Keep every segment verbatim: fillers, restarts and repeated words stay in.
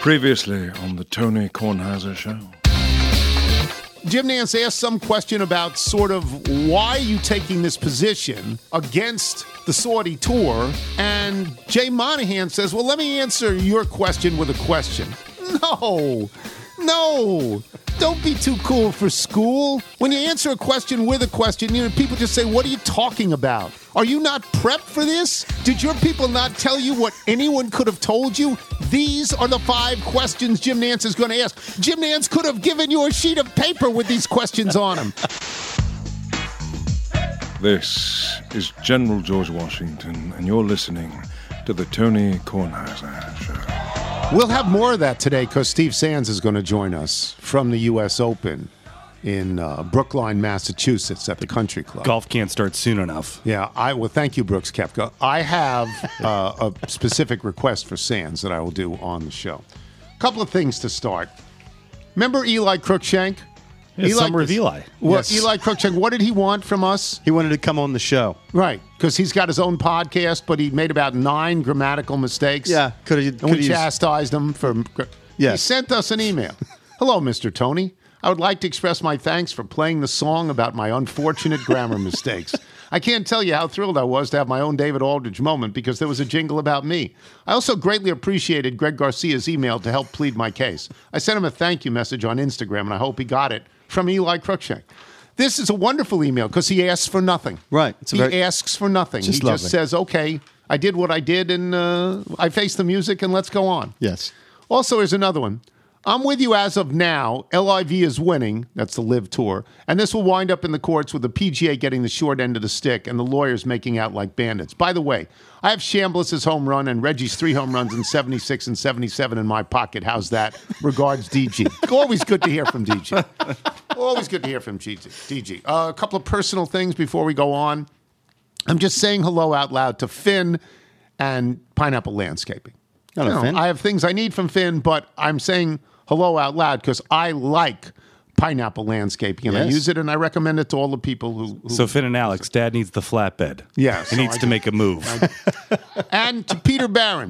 Previously on the Tony Kornheiser Show. Jim Nance asked some question about sort of why are you taking this position against the Saudi tour, and Jay Monahan says, well, let me answer your question with a question. No, no, don't be too cool for school. When you answer a question with a question, you know, people just say, what are you talking about? Are you not prepped for this? Did your people not tell you what anyone could have told you? These are the five questions Jim Nance is going to ask. Jim Nance could have given you a sheet of paper with these questions on them. This is General George Washington, and you're listening to the Tony Kornheiser Show. We'll have more of that today because Steve Sands is going to join us from the U S Open in uh, Brookline, Massachusetts at the Country Club. Golf can't start soon enough. Yeah, I well, thank you, Brooks Koepka. I have uh, a specific request for Sands that I will do on the show. A couple of things to start. Remember Eli Cruikshank? Yeah, Eli, Summer of Eli. Well, Yes. Eli Cruikshank, what did he want from us? He wanted to come on the show. Right, because he's got his own podcast, but he made about nine grammatical mistakes. Yeah, could have. And we chastised him for. Yes. He sent us an email. Hello, Mister Tony. I would like to express my thanks for playing the song about my unfortunate grammar mistakes. I can't tell you how thrilled I was to have my own David Aldridge moment because there was a jingle about me. I also greatly appreciated Greg Garcia's email to help plead my case. I sent him a thank you message on Instagram, and I hope he got it from Eli Cruikshank. This is a wonderful email because he asks for nothing. Right. It's a he very, asks for nothing. Just he lovely. just says, okay, I did what I did, and uh, I faced the music, and let's go on. Yes. Also, here's another one. I'm with you as of now. L I V is winning. That's the Live Tour. And this will wind up in the courts with the P G A getting the short end of the stick and the lawyers making out like bandits. By the way, I have Chambliss's home run and Reggie's three home runs in seventy-six and seventy-seven in my pocket. How's that? Regards, D G. Always good to hear from D G. Always good to hear from D G. Uh, a couple of personal things before we go on. I'm just saying hello out loud to Finn and Pineapple Landscaping. Hello, You know, Finn. I have things I need from Finn, but I'm saying hello out loud because I like Pineapple Landscaping, and I Yes. use it, and I recommend it to all the people who... who So Finn and Alex, Dad needs the flatbed. Yeah, He so needs I to do. make a move. And to Peter Barron.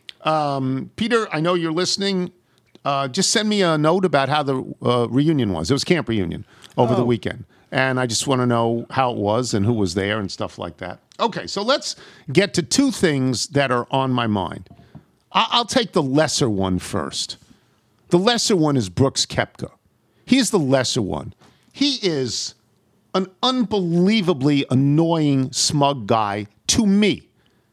Um, Peter, I know you're listening. Uh, just send me a note about how the uh, reunion was. It was camp reunion over the weekend. And I just want to know how it was and who was there and stuff like that. Okay, so let's get to two things that are on my mind. I- I'll take the lesser one first. The lesser one is Brooks Koepka. He's the lesser one. He is an unbelievably annoying, smug guy to me.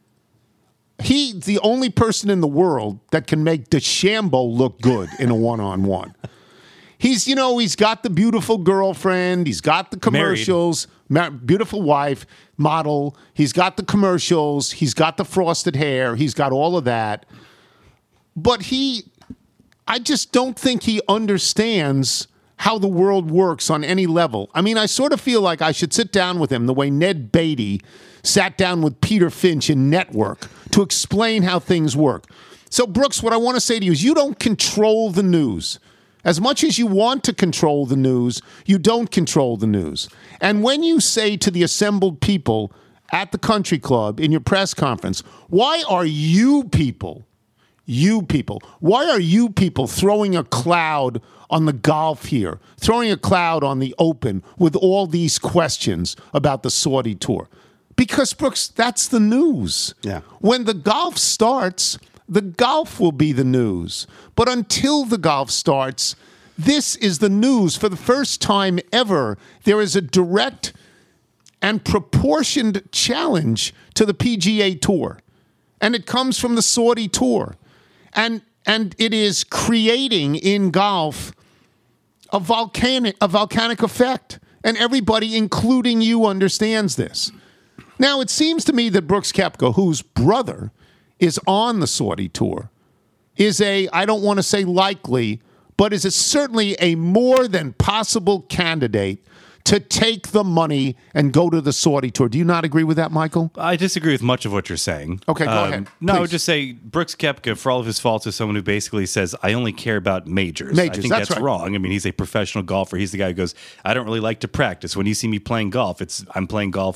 He's the only person in the world that can make DeChambeau look good in a one-on-one. He's, you know, he's got the beautiful girlfriend. He's got the commercials. Ma- beautiful wife, model. He's got the commercials. He's got the frosted hair. He's got all of that. But he, I just don't think he understands how the world works on any level. I mean, I sort of feel like I should sit down with him the way Ned Beatty sat down with Peter Finch in Network to explain how things work. So, Brooks, what I want to say to you is you don't control the news. As much as you want to control the news, you don't control the news. And when you say to the assembled people at the country club in your press conference, why are you people, you people, why are you people throwing a cloud on the golf here, throwing a cloud on the Open with all these questions about the Saudi tour? Because, Brooks, that's the news. Yeah. When the golf starts, the golf will be the news. But until the golf starts, this is the news. For the first time ever, there is a direct and proportioned challenge to the P G A Tour. And it comes from the Saudi tour. And and it is creating in golf a volcanic a volcanic effect. And everybody, including you, understands this. Now, it seems to me that Brooks Koepka, whose brother is on the Saudi tour, is a, I don't want to say likely, but is a, certainly a more than possible candidate to take the money and go to the Saudi tour. Do you not agree with that, Michael? I disagree with much of what you're saying. Okay, go ahead, No, I please. would just say Brooks Koepka, for all of his faults, is someone who basically says, I only care about majors. Majors, I think that's that's, right. wrong. I mean, he's a professional golfer. He's the guy who goes, I don't really like to practice. When you see me playing golf, it's I'm playing golf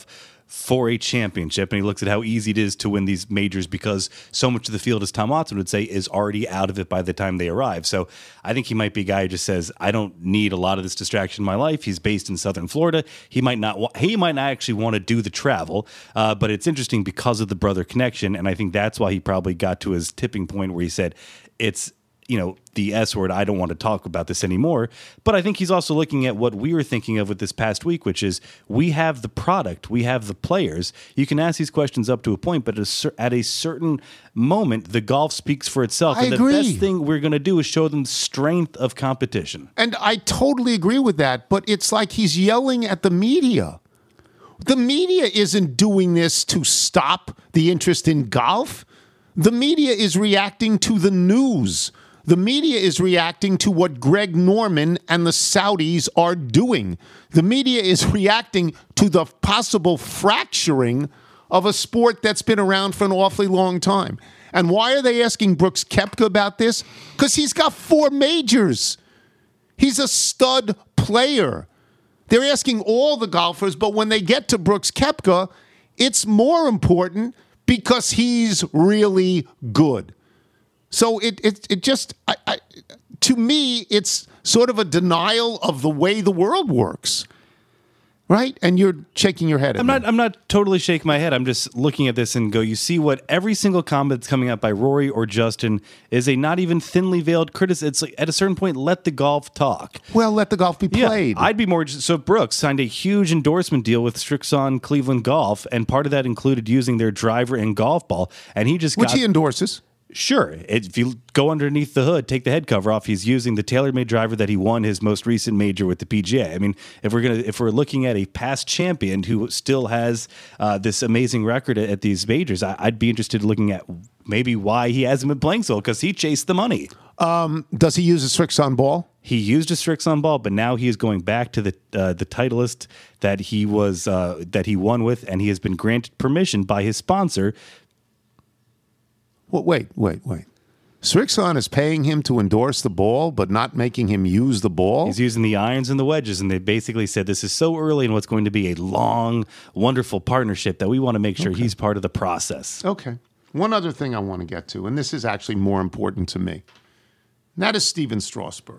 for a championship, and he looks at how easy it is to win these majors because so much of the field, as Tom Watson would say, is already out of it by the time they arrive. So I think he might be a guy who just says, I don't need a lot of this distraction in my life. He's based in Southern Florida. He might not wa- he might not actually want to do the travel, uh, but it's interesting because of the brother connection, and I think that's why he probably got to his tipping point where he said, it's, you know, the S word, I don't want to talk about this anymore. But I think he's also looking at what we were thinking of with this past week, which is we have the product, we have the players. You can ask these questions up to a point, but at a, cer- at a certain moment, the golf speaks for itself. I and agree. The best thing we're going to do is show them strength of competition. And I totally agree with that, but it's like he's yelling at the media. The media isn't doing this to stop the interest in golf. The media is reacting to the news. The media is reacting to what Greg Norman and the Saudis are doing. The media is reacting to the possible fracturing of a sport that's been around for an awfully long time. And why are they asking Brooks Koepka about this? Because he's got four majors. He's a stud player. They're asking all the golfers, but when they get to Brooks Koepka, it's more important because he's really good. So it it it just I, I, to me it's sort of a denial of the way the world works, right? And you're shaking your head at I'm me. not. I'm not totally shaking my head. I'm just looking at this and go. You see what every single comment that's coming out by Rory or Justin is a not even thinly veiled criticism. It's like at a certain point, let the golf talk. Well, let the golf be Yeah, played. I'd be more. So Brooks signed a huge endorsement deal with Strixon Cleveland Golf, and part of that included using their driver and golf ball. And he just which got, he endorses. Sure. If you go underneath the hood, take the head cover off, he's using the TaylorMade driver that he won his most recent major with the P G A. I mean, if we're gonna, if we're looking at a past champion who still has uh, this amazing record at, at these majors, I, I'd be interested in looking at maybe why he hasn't been playing so well, because he chased the money. Um, does he use a Strixon ball? He used a Strixon ball, but now he is going back to the uh, the Titleist that he was uh, that he won with, and he has been granted permission by his sponsor. Well, wait, wait, wait. Strixon is paying him to endorse the ball, but not making him use the ball? He's using the irons and the wedges, and they basically said this is so early in what's going to be a long, wonderful partnership that we want to make sure Okay. he's part of the process. Okay. One other thing I want to get to, and this is actually more important to me, and that is Steven Strasberg.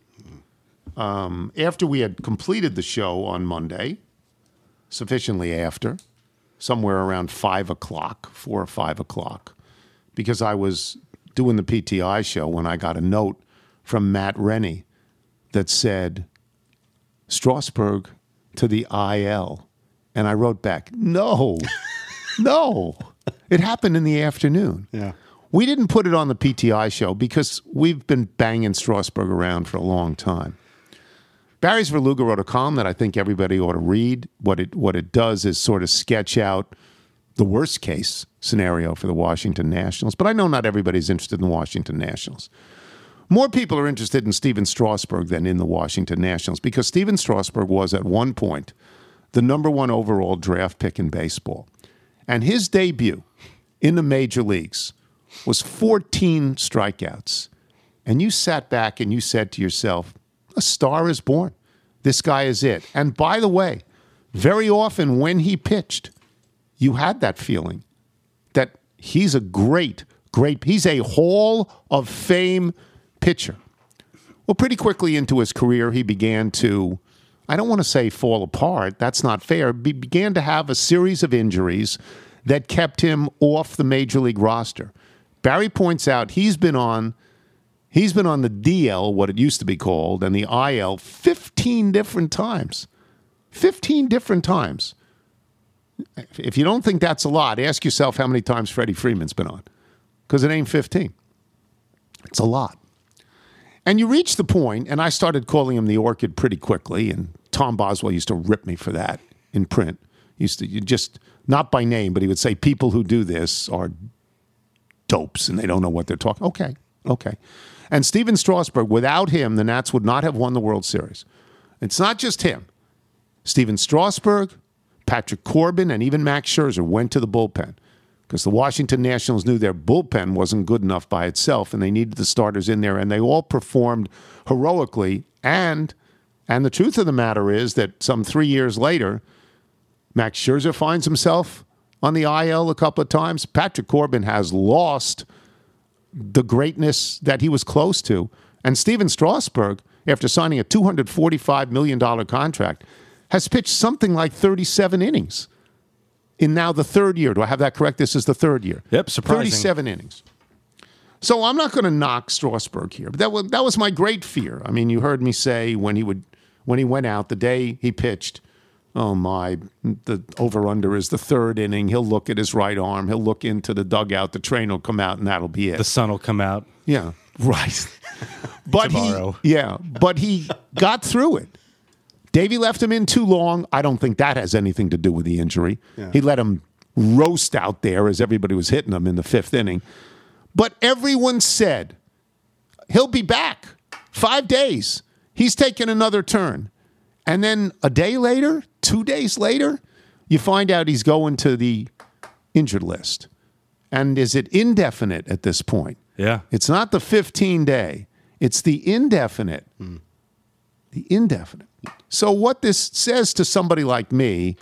Um, after we had completed the show on Monday, sufficiently after, somewhere around five o'clock, four or five o'clock, because I was doing the P T I show when I got a note from Matt Rennie that said, Strasberg to the I L. And I wrote back, no, no. It happened in the afternoon. Yeah. We didn't put it on the P T I show because we've been banging Strasberg around for a long time. Barry's Verluga wrote a column that I think everybody ought to read. What it what it does is sort of sketch out the worst case scenario for the Washington Nationals. But I know not everybody's interested in the Washington Nationals. More people are interested in Steven Strasberg than in the Washington Nationals because Steven Strasberg was at one point the number one overall draft pick in baseball. And his debut in the major leagues was fourteen strikeouts. And you sat back and you said to yourself, a star is born. This guy is it. And by the way, very often when he pitched, you had that feeling that he's a great, great, he's a Hall of Fame pitcher. Well, pretty quickly into his career, he began to, I don't want to say fall apart, that's not fair, he began to have a series of injuries that kept him off the major league roster. Barry points out he's been on He's been on the D L, what it used to be called, and the I L fifteen different times. fifteen different times. If you don't think that's a lot, ask yourself how many times Freddie Freeman's been on. Because it ain't fifteen. It's a lot. And you reach the point, and I started calling him the Orchid pretty quickly, and Tom Boswell used to rip me for that in print. He used to you just, not by name, but he would say, people who do this are dopes, and they don't know what they're talking. Okay, okay. And Steven Strasberg, without him, the Nats would not have won the World Series. It's not just him. Steven Strasberg, Patrick Corbin, and even Max Scherzer went to the bullpen because the Washington Nationals knew their bullpen wasn't good enough by itself, and they needed the starters in there, and they all performed heroically. And, and the truth of the matter is that some three years later, Max Scherzer finds himself on the I L a couple of times. Patrick Corbin has lost the greatness that he was close to. And Steven Strasburg, after signing a two hundred forty-five million dollars contract, has pitched something like thirty-seven innings in now the third year. Do I have that correct? This is the third year. Yep, surprising. thirty-seven innings. So I'm not going to knock Strasburg here. But that was, that was my great fear. I mean, you heard me say when he would when he went out, the day he pitched, oh my, the over-under is the third inning. He'll look at his right arm. He'll look into the dugout. The train will come out, and that'll be it. The sun will come out. Yeah, right. But Tomorrow. he, yeah, but he got through it. Davey left him in too long. I don't think that has anything to do with the injury. Yeah. He let him roast out there as everybody was hitting him in the fifth inning. But everyone said, he'll be back. Five days. He's taking another turn. And then a day later, two days later, you find out he's going to the injured list. And is it indefinite at this point? Yeah. It's not the fifteen-day. It's the indefinite. Mm. The indefinite. So what this says to somebody like me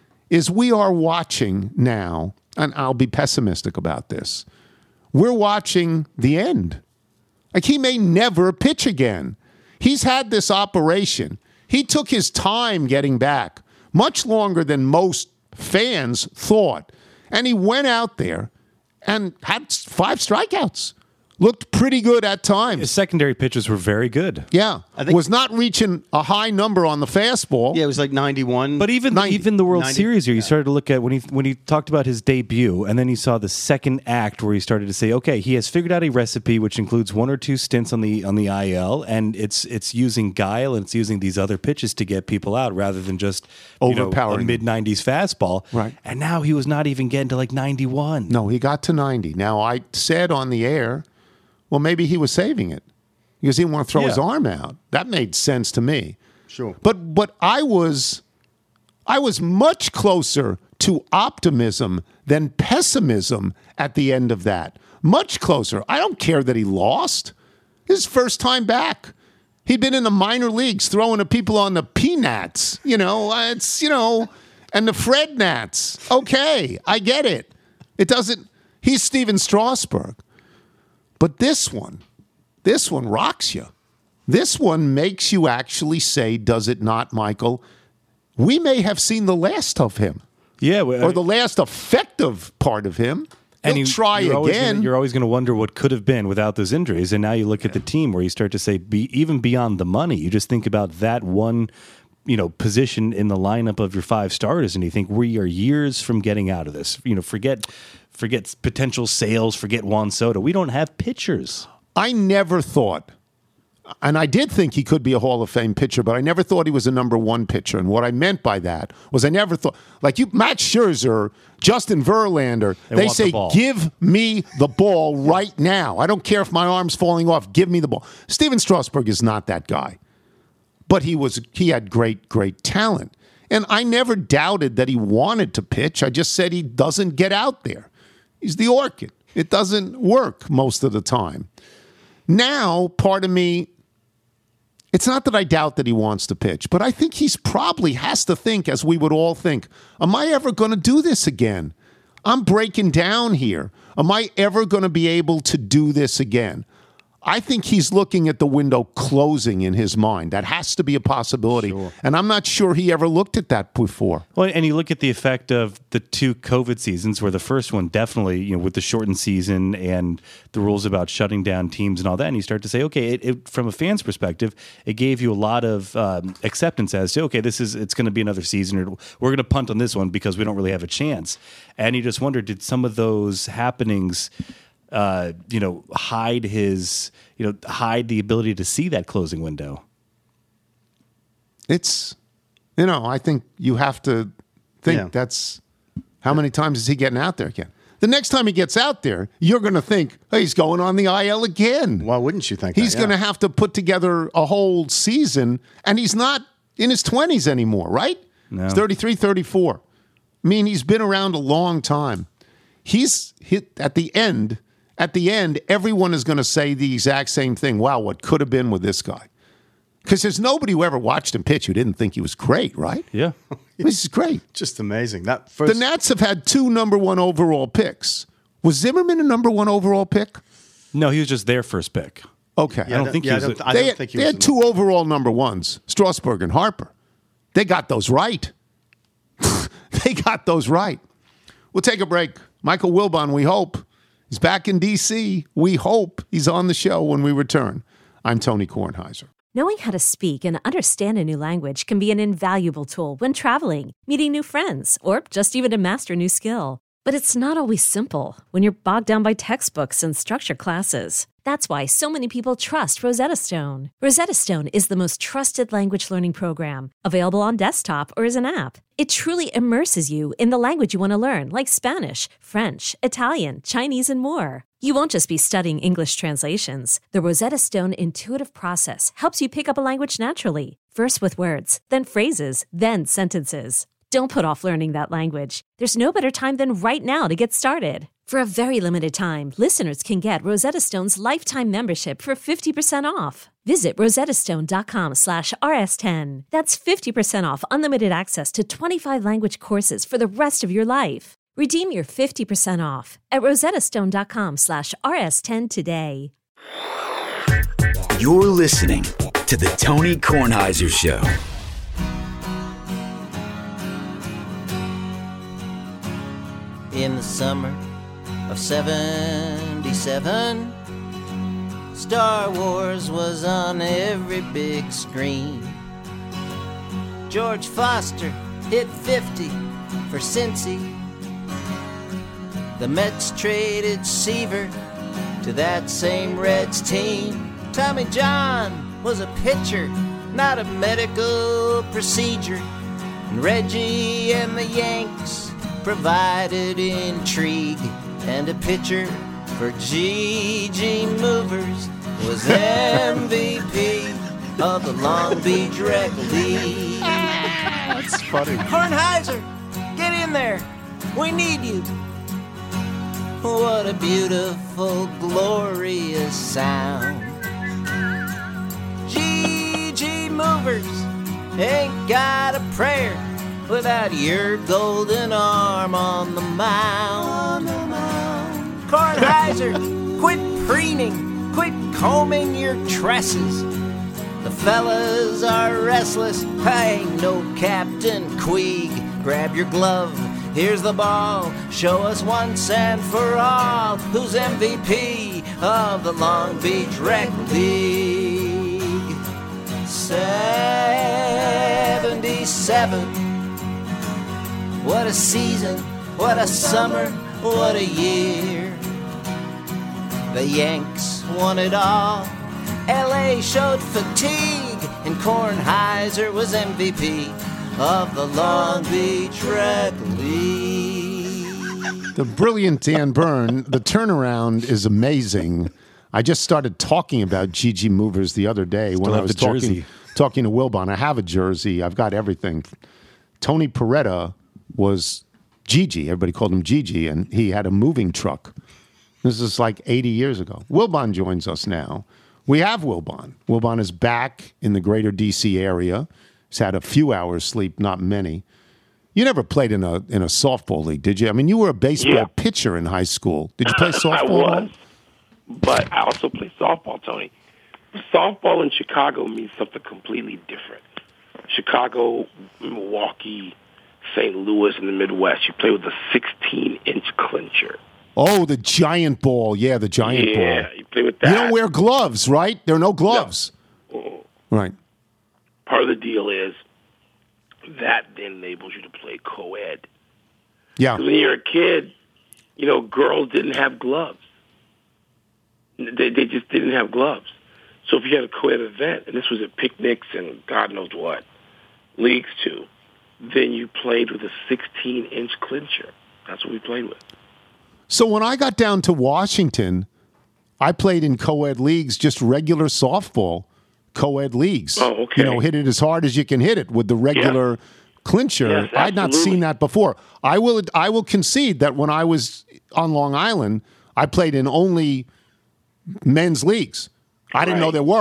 is we are watching now, and I'll be pessimistic about this, we're watching the end. Like, he may never pitch again. He's had this operation. He took his time getting back, much longer than most fans thought. And he went out there and had five strikeouts. Looked pretty good at times. His secondary pitches were very good. Yeah. I think- was not reaching a high number on the fastball. Yeah, it was like ninety-one. But even ninety, even the World ninety, Series year, you yeah. started to look at when he when he talked about his debut, and then you saw the second act where he started to say, okay, he has figured out a recipe which includes one or two stints on the on the I L, and it's it's using guile and it's using these other pitches to get people out rather than just you know, Overpowering a mid nineties fastball. Right. And now he was not even getting to like ninety-one. No, he got to ninety. Now, I said on the air, well, maybe he was saving it because he didn't want to throw his Yeah. arm out. That made sense to me. Sure. But but I was I was much closer to optimism than pessimism at the end of that. Much closer. I don't care that he lost. His first time back. He'd been in the minor leagues throwing at people on the P-Nats. You know, it's, you know, and the Fred Nats. Okay, I get it. It doesn't, he's Steven Strasburg. But this one, this one rocks you. This one makes you actually say, does it not, Michael? We may have seen the last of him, Yeah, well, or the last effective part of him. He'll you- try you're always again. Gonna, you're always going to wonder what could have been without those injuries. And now you look at the team where you start to say, be, even beyond the money, you just think about that one, you know, position in the lineup of your five starters, and you think we are years from getting out of this. You know, forget, forget potential sales, forget Juan Soto. We don't have pitchers. I never thought, and I did think he could be a Hall of Fame pitcher, but I never thought he was a number one pitcher. And what I meant by that was I never thought, like you, Max Scherzer, Justin Verlander, They they, want the say, ball. give me the ball right now. I don't care if my arm's falling off. Give me the ball. Steven Strasburg is not that guy. But he was he had great, great talent. And I never doubted that he wanted to pitch. I just said he doesn't get out there. He's the orchid. It doesn't work most of the time. Now, part of me, it's not that I doubt that he wants to pitch, but I think he's probably has to think, as we would all think, am I ever going to do this again? I'm breaking down here. Am I ever going to be able to do this again? I think he's looking at the window closing in his mind. That has to be a possibility. Sure. And I'm not sure he ever looked at that before. Well, and you look at the effect of the two COVID seasons, where the first one definitely, you know, with the shortened season and the rules about shutting down teams and all that, and you start to say, okay, it, it, from a fan's perspective, it gave you a lot of um, acceptance as to, okay, this is it's going to be another season, or we're going to punt on this one because we don't really have a chance. And you just wonder, did some of those happenings, uh, you know, hide his, you know, hide the ability to see that closing window? It's, you know, I think you have to think Yeah. that's how many times is he getting out there again? The next time he gets out there, you're going to think, hey, he's going on the I L again. Why wouldn't you think He's that? going to Yeah. have to put together a whole season, and he's not in his twenties anymore, right? No. He's thirty-three, thirty-four. I mean, he's been around a long time. He's hit at the end. At the end, everyone is going to say the exact same thing. Wow, what could have been with this guy? Because there's nobody who ever watched him pitch who didn't think he was great, right? Yeah. This is great. Just amazing. That first... The Nats have had two number one overall picks. Was Zimmerman a number one overall pick? No, he was just their first pick. Okay. I don't think yeah, he was. I don't, a, I they don't had, think he they was had two overall number ones, Strasburg and Harper. They got those right. They got those right. We'll take a break. Michael Wilbon, we hope. He's back in D C. We hope he's on the show when we return. I'm Tony Kornheiser. Knowing how to speak and understand a new language can be an invaluable tool when traveling, meeting new friends, or just even to master a new skill. But it's not always simple when you're bogged down by textbooks and structured classes. That's why so many people trust Rosetta Stone. Rosetta Stone is the most trusted language learning program, available on desktop or as an app. It truly immerses you in the language you want to learn, like Spanish, French, Italian, Chinese, and more. You won't just be studying English translations. The Rosetta Stone intuitive process helps you pick up a language naturally, first with words, then phrases, then sentences. Don't put off learning that language. There's no better time than right now to get started. For a very limited time, listeners can get Rosetta Stone's lifetime membership for fifty percent off. Visit rosettastone.com slash rs10. That's fifty percent off unlimited access to twenty-five language courses for the rest of your life. Redeem your fifty percent off at rosettastone.com slash rs10 today. You're listening to The Tony Kornheiser Show. In the summer of seventy-seven, Star Wars was on every big screen. George Foster hit fifty for Cincy. The Mets traded Seaver to that same Reds team. Tommy John was a pitcher, not a medical procedure. And Reggie and the Yanks provided intrigue, and a pitcher for G G Movers was M V P of the Long Beach Rec League. That's funny. Kornheiser, get in there. We need you. What a beautiful, glorious sound. G G Movers ain't got a prayer without your golden arm on the mound. Kornheiser, quit preening, quit combing your tresses. The fellas are restless, I ain't no Captain Queeg. Grab your glove, here's the ball. Show us once and for all who's M V P of the Long Beach Rec League. seventy-seven. What a season, what a summer, what a year. The Yanks won it all. L A showed fatigue, and Kornheiser was M V P of the Long Beach Rec League. The brilliant Dan Byrne. The turnaround is amazing. I just started talking about G G Movers the other day Still when I have was the talking, jersey. talking to Wilbon. I have a jersey. I've got everything. Tony Peretta was Gigi. Everybody called him Gigi, and he had a moving truck. This is like eighty years ago. Wilbon joins us now. We have Wilbon. Wilbon is back in the greater D C area. He's had a few hours sleep, not many. You never played in a in a softball league, did you? I mean, you were a baseball Yeah. pitcher in high school. Did you play I softball? at all? was, but I also played softball, Tony. Softball in Chicago means something completely different. Chicago, Milwaukee, Saint Louis in the Midwest, you play with a sixteen-inch clincher. Oh, the giant ball. Yeah, the giant yeah, ball. you play with that. You don't wear gloves, right? There are no gloves. No. Right. Part of the deal is that then enables you to play co-ed. Yeah. Because when you're a kid, you know, girls didn't have gloves. They, they just didn't have gloves. So if you had a co-ed event, and this was at picnics and God knows what, leagues too, then you played with a sixteen-inch clincher. That's what we played with. So when I got down to Washington, I played in co-ed leagues, just regular softball co-ed leagues. Oh, okay. You know, hit it as hard as you can hit it with the regular clincher. Yes, I'd not absolutely. seen that before. I will I will concede that when I was on Long Island, I played in only men's leagues. I didn't know Right. there were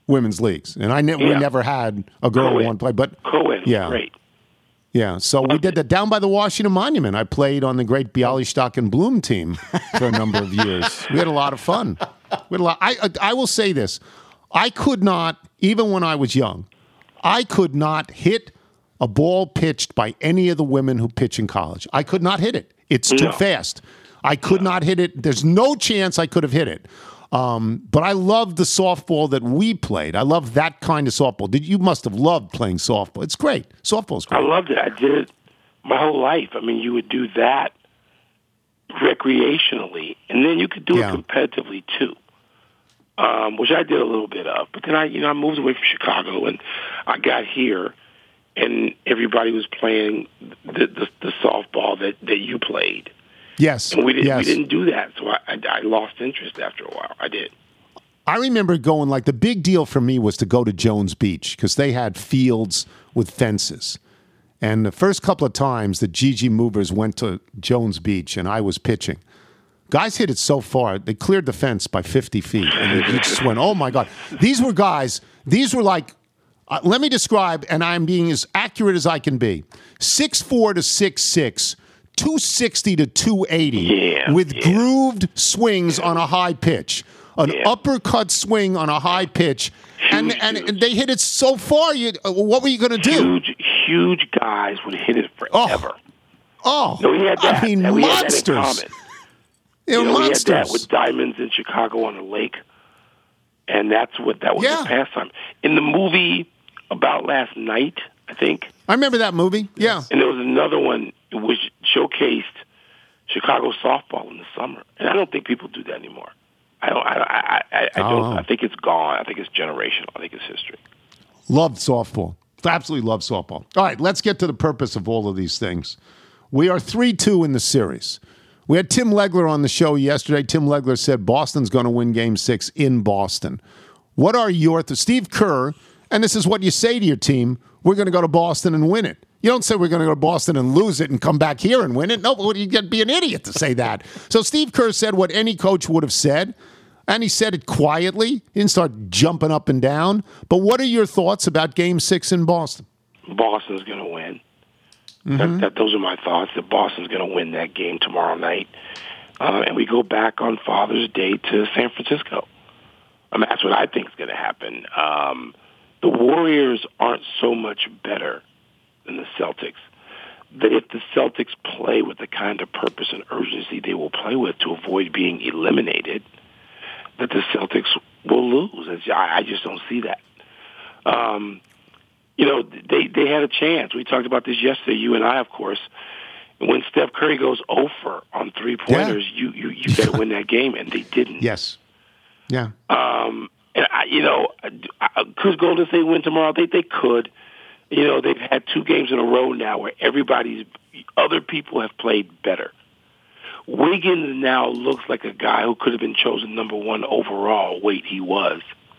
women's leagues, and I ne- we Yeah. never had a girl who Co-ed. wanted to play. But Cohen, yeah, great. yeah. So we did that down by the Washington Monument. I played on the great Bialystock and Bloom team for a number of years. We had a lot of fun. We had a lot. I I will say this: I could not, even when I was young, I could not hit a ball pitched by any of the women who pitch in college. I could not hit it. It's too No. fast. I could not hit it. There's no chance I could have hit it. Um, but I loved the softball that we played. I love that kind of softball. Did you must have loved playing softball? It's great. Softball's I great. loved it. I did it my whole life. I mean, you would do that recreationally, and then you could do Yeah. it competitively too, um, which I did a little bit of. But then I, you know, I moved away from Chicago, and I got here, and everybody was playing the the, the softball that, that you played, Yes. and we didn't yes. we didn't do that. So I, I, I lost interest after a while. I did. I remember going, like, the big deal for me was to go to Jones Beach because they had fields with fences. And the first couple of times the G G Movers went to Jones Beach and I was pitching, guys hit it so far, they cleared the fence by fifty feet. And you just went, oh, my God. These were guys, these were like, uh, let me describe, and I'm being as accurate as I can be, six four to six six, two sixty to two eighty Yeah, with yeah. grooved swings on a high pitch. An Yeah. uppercut swing on a high pitch, and, Huge and dudes. and they hit it so far. You, uh, what were you going to do? Huge, huge guys would hit it forever. Oh, No, we had that. I mean, and we had that in monsters. common. They're You know, we had that monsters. with diamonds in Chicago on the lake, and that's what that was Yeah. the pastime. In the movie About Last Night, I think, I remember that movie. Yeah, and there was another one which showcased Chicago softball in the summer, and I don't think people do that anymore. I don't. I, I, I, I don't. Oh. I think it's gone. I think it's generational. I think it's history. loved softball. Absolutely loved softball. All right, let's get to the purpose of all of these things. We are three two in the series. We had Tim Legler on the show yesterday. Tim Legler said Boston's going to win Game Six in Boston. What are your th- Steve Kerr? And this is what you say to your team: we're going to go to Boston and win it. You don't say we're going to go to Boston and lose it and come back here and win it. No, but you get be an idiot to say that. So Steve Kerr said what any coach would have said, and he said it quietly. He didn't start jumping up and down. But what are your thoughts about Game Six in Boston? Boston's going to win. That, that, those are my thoughts. That Boston's going to win that game tomorrow night, uh, and we go back on Father's Day to San Francisco. I mean, that's what I think is going to happen. Um, the Warriors aren't so much better than the Celtics. That if the Celtics play with the kind of purpose and urgency they will play with to avoid being eliminated, that the Celtics will lose. It's, I, I just don't see that. Um, you know, they they had a chance. We talked about this yesterday, you and I, of course. When Steph Curry goes oh for on three-pointers, Yeah. you, you, you got to win that game, and they didn't. Yes. Yeah. Um, and, I, you know, I- could Golden State win tomorrow? They, they could. You know, they've had two games in a row now where everybody's, other people have played better. Wiggins now looks like a guy who could have been chosen number one overall. Wait, he was.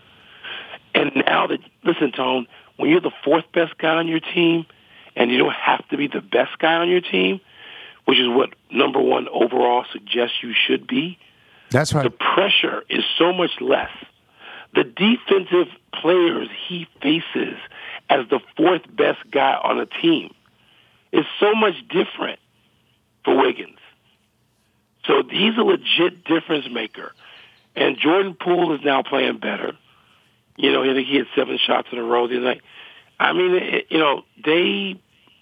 And now that, listen, Tone, when you're the fourth best guy on your team and you don't have to be the best guy on your team, which is what number one overall suggests you should be, That's the right. pressure is so much less. The defensive players he faces as the fourth best guy on a team is so much different for Wiggins. So he's a legit difference maker. And Jordan Poole is now playing better. You know, I think he had seven shots in a row the other night. I mean, it, you know, they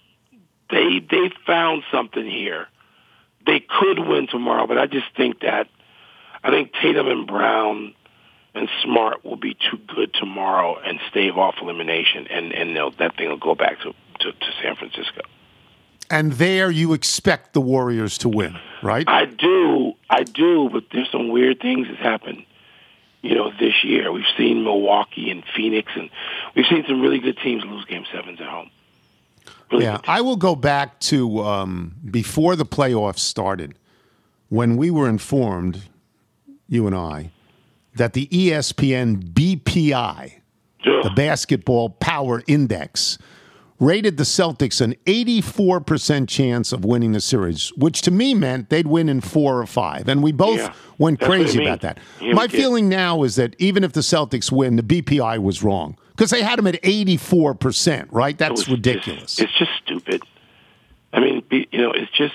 they they found something here. They could win tomorrow, but I just think that I think Tatum and Brown and Smart will be too good tomorrow and stave off elimination, and and they'll, that thing will go back to, to, to San Francisco. And there you expect the Warriors to win, right? I do, I do, but there's some weird things that's happened. You know, this year we've seen Milwaukee and Phoenix, and we've seen some really good teams lose Game Sevens at home. Really Yeah, good I will go back to um, before the playoffs started, when we were informed, you and I, that the E S P N B P I, teams. the Basketball Power Index, rated the Celtics an eighty-four percent chance of winning the series, which to me meant they'd win in four or five. And we both Yeah, went that's what crazy it means. about that. Yeah, My we did. feeling now is that even if the Celtics win, the B P I was wrong because they had them at eighty-four percent, right? It That's was ridiculous. just- it's just stupid. I mean, be- you know, it's just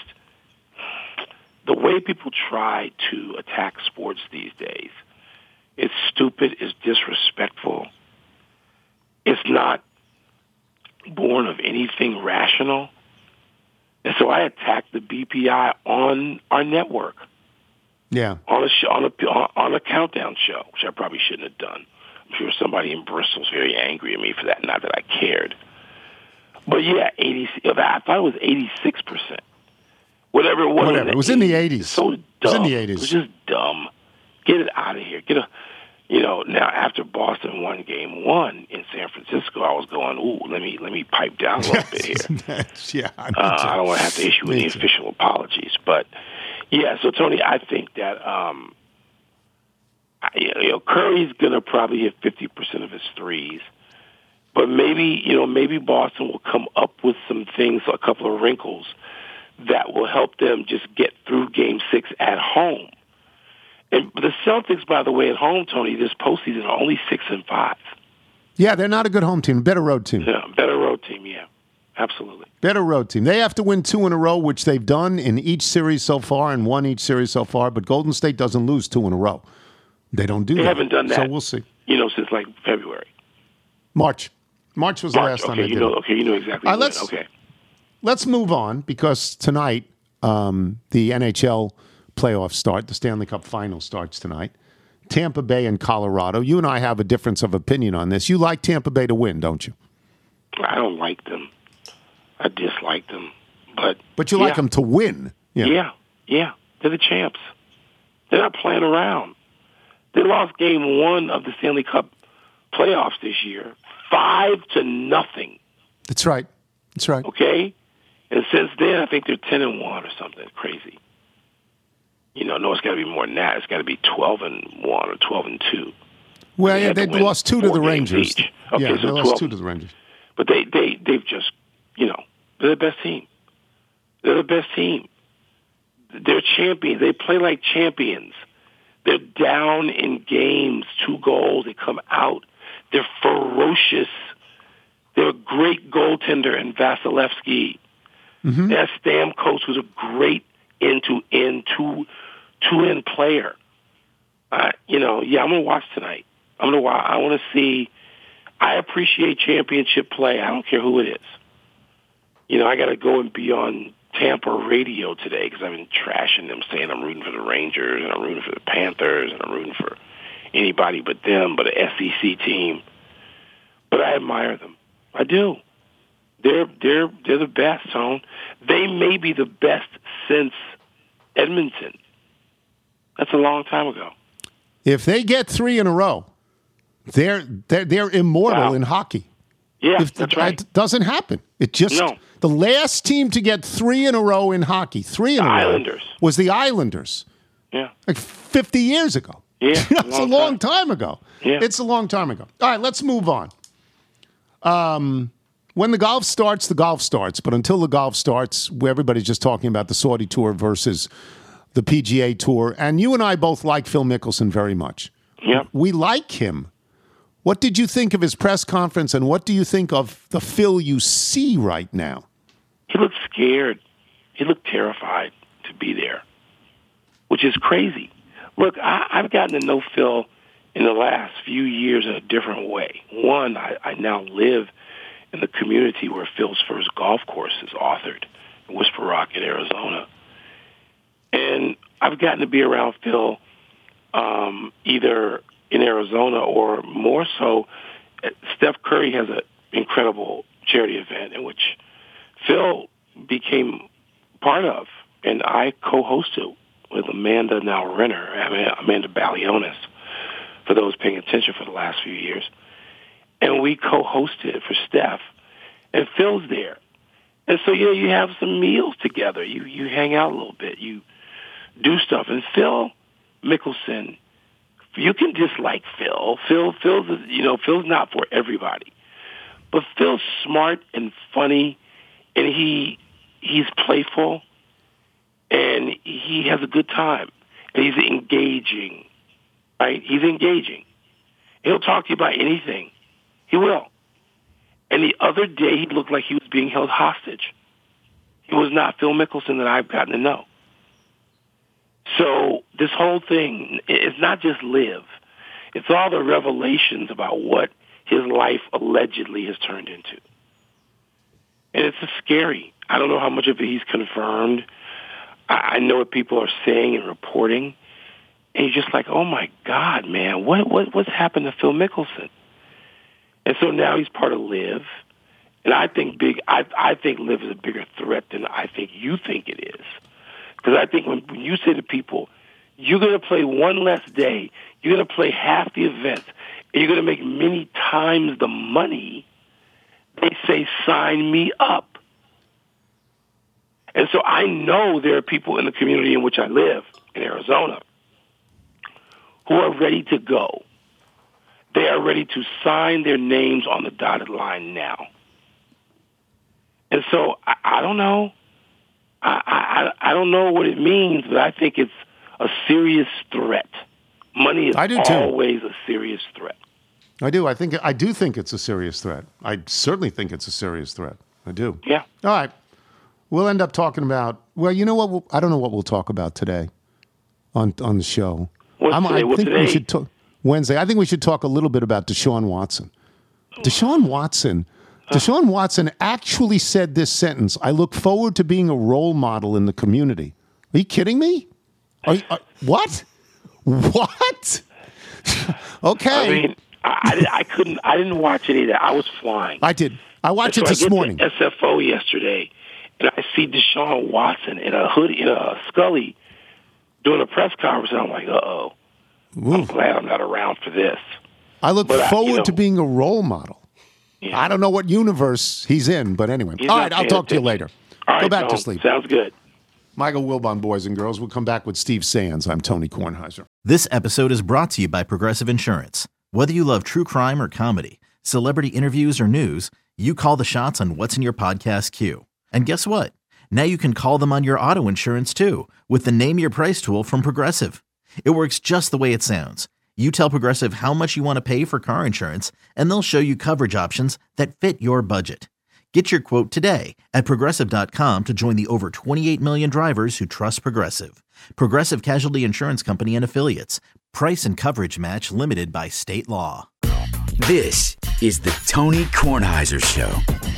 the way people try to attack sports these days. It's stupid. It's disrespectful. It's not born of anything rational. And so I attacked the B P I on our network, yeah. on a show, on a on a countdown show, which I probably shouldn't have done. I'm sure somebody in Bristol's very angry at me for that. Not that I cared, but yeah, eighty. I thought it was eighty-six percent. Whatever it was. Whatever. It was in the eighties. So dumb. It was in the eighties. It was just dumb. Get it out of here. Get a. You know, now after Boston won Game One in San Francisco, I was going, "Ooh, let me let me pipe down a little bit here." yeah. I, Uh, I don't want to have to issue any Me too. official apologies, but yeah. So Tony, I think that um, I, you know Curry's going to probably hit fifty percent of his threes, but maybe you know maybe Boston will come up with some things, a couple of wrinkles that will help them just get through Game Six at home. And the Celtics, by the way, at home, Tony, this postseason are only six and five. Yeah, they're not a good home team. A better road team. Yeah, better road team, yeah, absolutely. Better road team. They have to win two in a row, which they've done in each series so far and won each series so far. But Golden State doesn't lose two in a row. They don't do They that. haven't done that. So we'll see. You know, since like February. March. March was the March. last time Okay, they you did know. it. Okay, you know exactly. All right, when. let's- Okay. Let's move on because tonight um, the N H L playoffs start. The Stanley Cup Final starts tonight. Tampa Bay and Colorado. You and I have a difference of opinion on this. You like Tampa Bay to win, don't you? I don't like them. I dislike them, but But you yeah, like them to win. Yeah, yeah, they're the champs. They're not playing around. They lost Game One of the Stanley Cup playoffs this year, five to nothing. That's right. That's right. Okay, and since then, I think they're ten and one or something crazy. You know, no, it's got to be more than that. It's got to be twelve and one or twelve and two. Well, They yeah, had to they win lost two to four the games Rangers. each. Okay, yeah, so they lost twelve. two to the Rangers. But they, they, they've just, you know, they're the best team. They're the best team. They're champions. They play like champions. They're down in games, two goals. They come out. They're ferocious. They're a great goaltender in Vasilevsky. Mm-hmm. That Stamkos was a great end-to-end, two, two-end player. Uh, you know, yeah, I'm going to watch tonight. I'm going to watch. I want to see. I appreciate championship play. I don't care who it is. You know, I got to go and be on Tampa radio today because I've been trashing them, saying I'm rooting for the Rangers and I'm rooting for the Panthers and I'm rooting for anybody but them, but an S E C team. But I admire them. I do. They're they're they're the best, Tone. They may be the best since Edmonton. That's a long time ago. If they get three in a row, they're they're, they're immortal Wow. in hockey. Yeah, If that's that right. doesn't happen. It just No. the last team to get three in a row in hockey, three in The a row, Islanders. was the Islanders, Yeah. like fifty years ago. Yeah, That's a long long time, ago. Yeah. It's a long time ago. All right, let's move on. Um, when the golf starts, the golf starts. But until the golf starts, everybody's just talking about the Saudi Tour versus the P G A Tour. And you and I both like Phil Mickelson very much. Yep. We like him. What did you think of his press conference, and what do you think of the Phil you see right now? He looked scared. He looked terrified to be there, which is crazy. Look, I, I've gotten to know Phil in the last few years in a different way. One, I, I now live in the community where Phil's first golf course is authored, in Whisper Rock in Arizona. And I've gotten to be around Phil um, either in Arizona or more so, Steph Curry has an incredible charity event in which Phil became part of, and I co-hosted with Amanda now Renner, Amanda Balionis, for those paying attention for the last few years. And we co-hosted for Steph, and Phil's there. And so, you know, you have some meals together. You you hang out a little bit. You do stuff. And Phil Mickelson, you can dislike Phil. Phil, Phil's, you know, Phil's not for everybody. But Phil's smart and funny, and he he's playful, and he has a good time, and he's engaging, right? He's engaging. He'll talk to you about anything. He will. And the other day, he looked like he was being held hostage. He was not Phil Mickelson that I've gotten to know. So this whole thing, it's not just Liv. It's all the revelations about what his life allegedly has turned into. And it's just scary. I don't know how much of it he's confirmed. I know what people are saying and reporting. And you're just like, oh, my God, man, what, what what's happened to Phil Mickelson? And so now he's part of Liv. And I think big. I, I think Liv is a bigger threat than I think you think it is. Because I think when, when you say to people, you're going to play one less day, you're going to play half the events, and you're going to make many times the money, they say, sign me up. And so I know there are people in the community in which I live, in Arizona, who are ready to go. They are ready to sign their names on the dotted line now. And so I, I don't know. I, I I don't know what it means, but I think it's a serious threat. Money is I do too. always a serious threat. I do. I think I do think it's a serious threat. I certainly think it's a serious threat. I do. Yeah. All right. We'll end up talking about. Well, you know what? We'll, I don't know what we'll talk about today on on the show. What's I'm, today? I What's think today? we should talk Wednesday. I think we should talk a little bit about Deshaun Watson. Deshaun Watson. Deshaun Watson actually said this sentence: "I look forward to being a role model in the community." Are you kidding me? Are you, are, what? What? Okay. I mean, I, I, did- I couldn't. I didn't watch it either. I was flying. I did. I watched And it so this I get morning. to S F O yesterday, and I see Deshaun Watson in a hoodie, in a Scully, doing a press conference, and I'm like, uh-oh. I'm glad I'm not around for this. I look But I- forward you know- to being a role model. Yeah. I don't know what universe he's in, but anyway. He's All not right, I'll paying talk to you attention. later. All right, Go back to Tom, sleep. Sounds good. Michael Wilbon, boys and girls. We'll come back with Steve Sands. I'm Tony Kornheiser. This episode is brought to you by Progressive Insurance. Whether you love true crime or comedy, celebrity interviews or news, you call the shots on what's in your podcast queue. And guess what? Now you can call them on your auto insurance too with the Name Your Price tool from Progressive. It works just the way it sounds. You tell Progressive how much you want to pay for car insurance, and they'll show you coverage options that fit your budget. Get your quote today at Progressive dot com to join the over twenty-eight million drivers who trust Progressive. Progressive Casualty Insurance Company and Affiliates. Price and coverage match limited by state law. This is the Tony Kornheiser Show.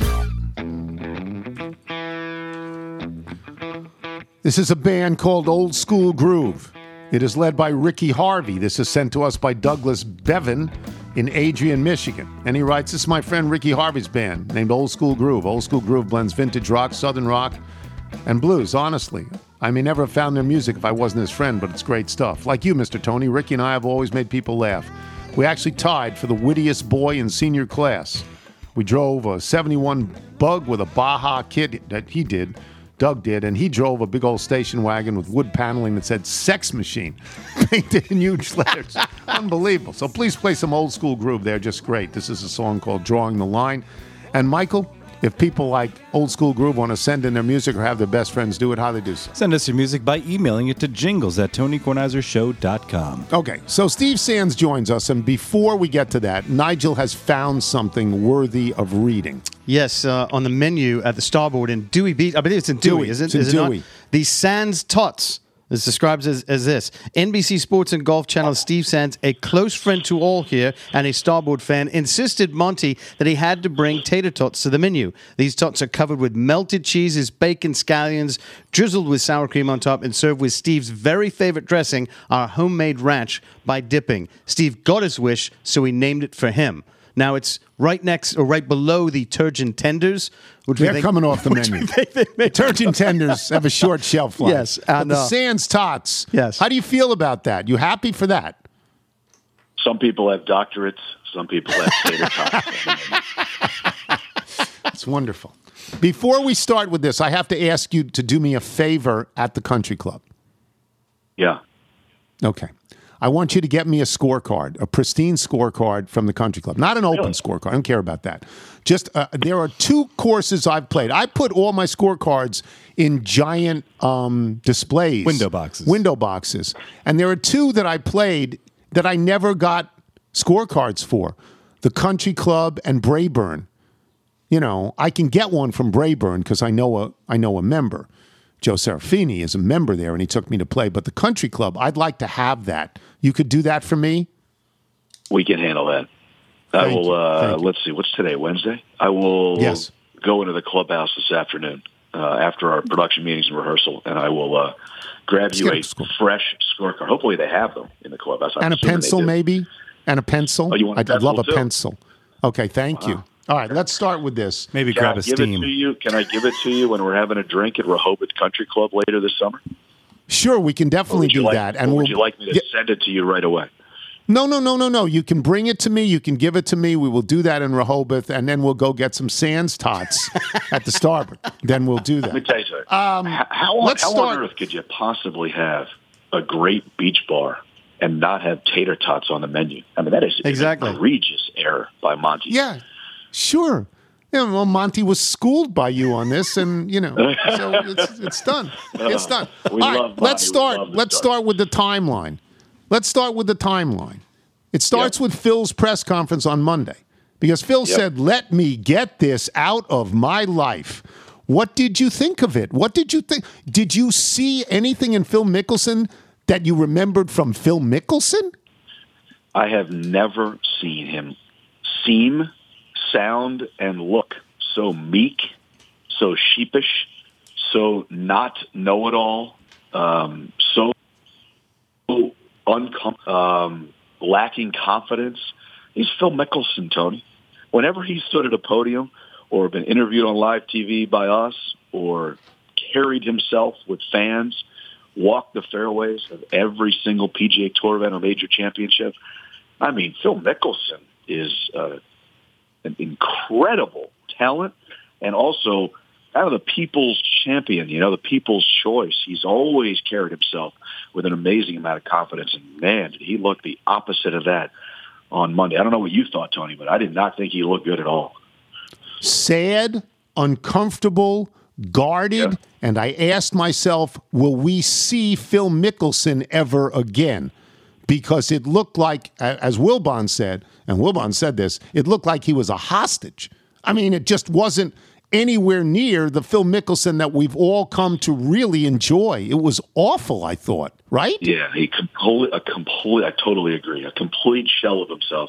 This is a band called Old School Groove. It is led by Ricky Harvey. This is sent to us by Douglas Bevan in Adrian, Michigan. And he writes, this is my friend Ricky Harvey's band named Old School Groove. Old School Groove blends vintage rock, southern rock, and blues. Honestly, I may never have found their music if I wasn't his friend, but it's great stuff. Like you, Mister Tony, Ricky and I have always made people laugh. We actually tied for the wittiest boy in senior class. We drove a seventy-one Bug with a Baja kit that he did. Doug did, and he drove a big old station wagon with wood paneling that said sex machine painted in huge letters. Unbelievable. So please play some Old School Groove. They're just great. This is a song called Drawing the Line. And Michael, if people like Old School Groove want to send in their music or have their best friends do it, how they do so? Send us your music by emailing it to jingles at tony kornheiser show dot com. Okay, so Steve Sands joins us, and before we get to that, Nigel has found something worthy of reading. Yes, uh, on the menu at the Starboard in Dewey Beach. I believe it's in Dewey, Dewey. isn't It's in is it Dewey. not? The Sands Tots. It's described as, as this. N B C Sports and Golf Channel Steve Sands, a close friend to all here and a Starboard fan, insisted Monty that he had to bring tater tots to the menu. These tots are covered with melted cheeses, bacon, scallions, drizzled with sour cream on top, and served with Steve's very favorite dressing, our homemade ranch, by dipping. Steve got his wish, so he named it for him. Now, it's right next or right below the turgid tenders. Which we They're think- coming off the which menu. we think they make- Turgid tenders have a short shelf life. Yes, But and, the uh, Sands Tots. Yes. How do you feel about that? You happy for that? Some people have doctorates. Some people have tater tots. That's wonderful. Before we start with this, I have to ask you to do me a favor at the country club. Yeah. Okay. I want you to get me a scorecard, a pristine scorecard from the country club. Not an open Really? scorecard. I don't care about that. Just uh, there are two courses I've played. I put all my scorecards in giant um, displays. Window boxes. Window boxes. And there are two that I played that I never got scorecards for. The country club and Brayburn. You know, I can get one from Brayburn because I know a I know a member. Joe Serafini is a member there, and he took me to play. But the country club, I'd like to have that. You could do that for me? We can handle that. I Thank will, you. uh, Thank you. let's see, what's today, Wednesday? I will Yes. go into the clubhouse this afternoon uh, after our production meetings and rehearsal, and I will uh, grab Let's you get a a score. fresh scorecard. Hopefully they have them in the clubhouse. I'm And a assuming they pencil, do. maybe? And a pencil? Oh, you want a I'd, I'd love a pencil, too? pencil. Okay, thank you. All right, let's start with this. Maybe Can grab I a give it to steam. you? Can I give it to you when we're having a drink at Rehoboth Country Club later this summer? Sure, we can Or definitely would you do like, that. or And would we'll, you like me to Yeah, send it to you right away? no, no, no, no, no. You can bring it to me. You can give it to me. We will do that in Rehoboth, and then we'll go get some Sands tots at the Starboard. Then we'll do Let me that. tell you something. Um, how how, on, let's how start- on earth could you possibly have a great beach bar and not have tater tots on the menu? I mean, that is Exactly. an egregious error by Monty. Yeah, sure. Yeah, well, Monty was schooled by you on this, and you know, so it's, it's done. It's done. We All right, love Monty. let's We start. love the Let's story. start with the timeline. Let's start with the timeline. It starts with Phil's press conference on Monday because Phil Yep. said, "Let me get this out of my life." What did you think of it? What did you think? Did you see anything in Phil Mickelson that you remembered from Phil Mickelson? I have never seen him seem, sound, and look so meek, so sheepish, so not know-it-all, um, so uncom- um, lacking confidence. He's Phil Mickelson, Tony. Whenever he stood at a podium or been interviewed on live T V by us or carried himself with fans, walked the fairways of every single P G A Tour event or major championship, I mean, Phil Mickelson is uh, an incredible talent and also kind of the people's champion, you know, the people's choice. He's always carried himself with an amazing amount of confidence. And, man, did he look the opposite of that on Monday. I don't know what you thought, Tony, but I did not think he looked good at all. Sad, uncomfortable, guarded, Yeah. and I asked myself, will we see Phil Mickelson ever again? Because it looked like, a- as Wilbon said, and Wilbon said this, it looked like he was a hostage. I mean, it just wasn't anywhere near the Phil Mickelson that we've all come to really enjoy. It was awful, I thought, right? Yeah, he complete, a complete, I totally agree, a complete shell of himself.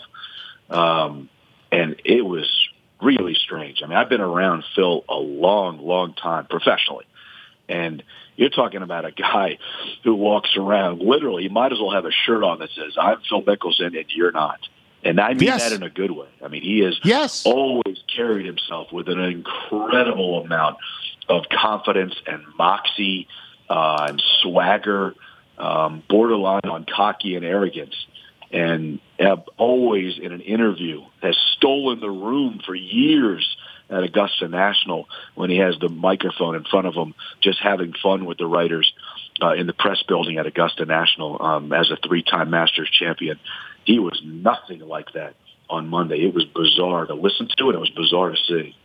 Um, and it was really strange. I mean, I've been around Phil a long, long time professionally. And you're talking about a guy who walks around, literally, you might as well have a shirt on that says, I'm Phil Mickelson and you're not. And I mean Yes. that in a good way. I mean, he has Yes. always carried himself with an incredible amount of confidence and moxie uh, and swagger, um, borderline on cocky and arrogance. And uh, always in an interview has stolen the room for years at Augusta National when he has the microphone in front of him, just having fun with the writers uh, in the press building at Augusta National um, as a three-time Masters champion. He was nothing like that on Monday. It was bizarre to listen to, and it was bizarre to see.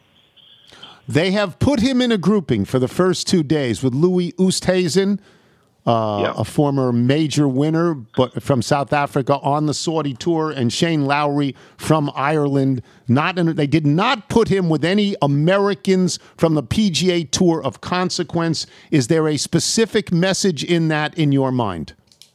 They have put him in a grouping for the first two days with Louis Oosthuizen, uh, Yeah. a former major winner but from South Africa on the Saudi Tour, and Shane Lowry from Ireland. Not in, they did not put him with any Americans from the P G A Tour of consequence. Is there a specific message in that in your mind?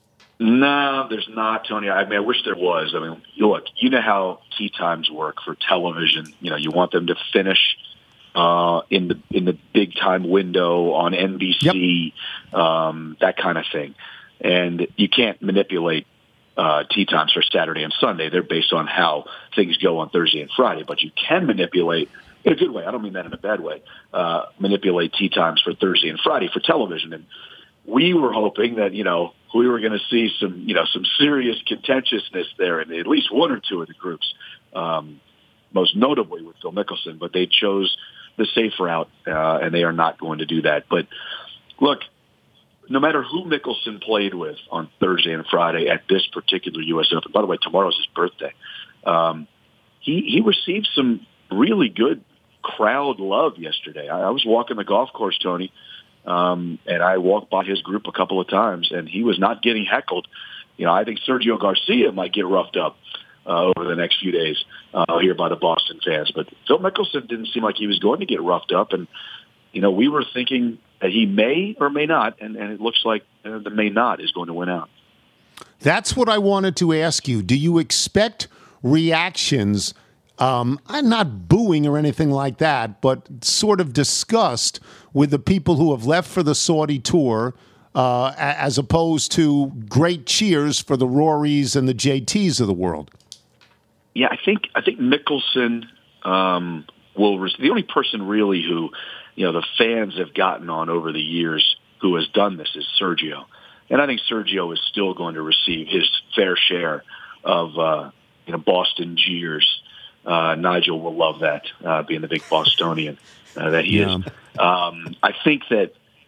No, there's not, Tony. I mean, I wish there was. I mean, you look, you know how tee times work for television. You know, you want them to finish uh, in the in the big time window on N B C, yep. um, that kind of thing. And you can't manipulate uh, tee times for Saturday and Sunday. They're based on how things go on Thursday and Friday. But you can manipulate in a good way. I don't mean that in a bad way. Uh, manipulate tee times for Thursday and Friday for television. And we were hoping that, you know, we were going to see some, you know, some serious contentiousness there in at least one or two of the groups, um, most notably with Phil Mickelson. But they chose the safe route, uh, and they are not going to do that. But look, no matter who Mickelson played with on Thursday and Friday at this particular U S Open, by the way, tomorrow's his birthday, um, he, he received some really good crowd love yesterday. I, I was walking the golf course, Tony, um, and I walked by his group a couple of times, and he was not getting heckled. You know, I think Sergio Garcia might get roughed up uh, over the next few days uh, here by the Boston fans. But Phil Mickelson didn't seem like he was going to get roughed up, and you know, we were thinking that he may or may not, and, and it looks like uh, the may not is going to win out. That's what I wanted to ask you. Do you expect reactions, um, I'm not booing or anything like that, but sort of disgust with the people who have left for the Saudi tour, uh, as opposed to great cheers for the Rorys and the J Ts of the world? Yeah, I think I think Mickelson um, will. Res- the only person really who, you know, the fans have gotten on over the years who has done this is Sergio. And I think Sergio is still going to receive his fair share of, uh, you know, Boston jeers. Uh, Nigel will love that, uh, being the big Bostonian uh, that he yeah. is. Um, I think that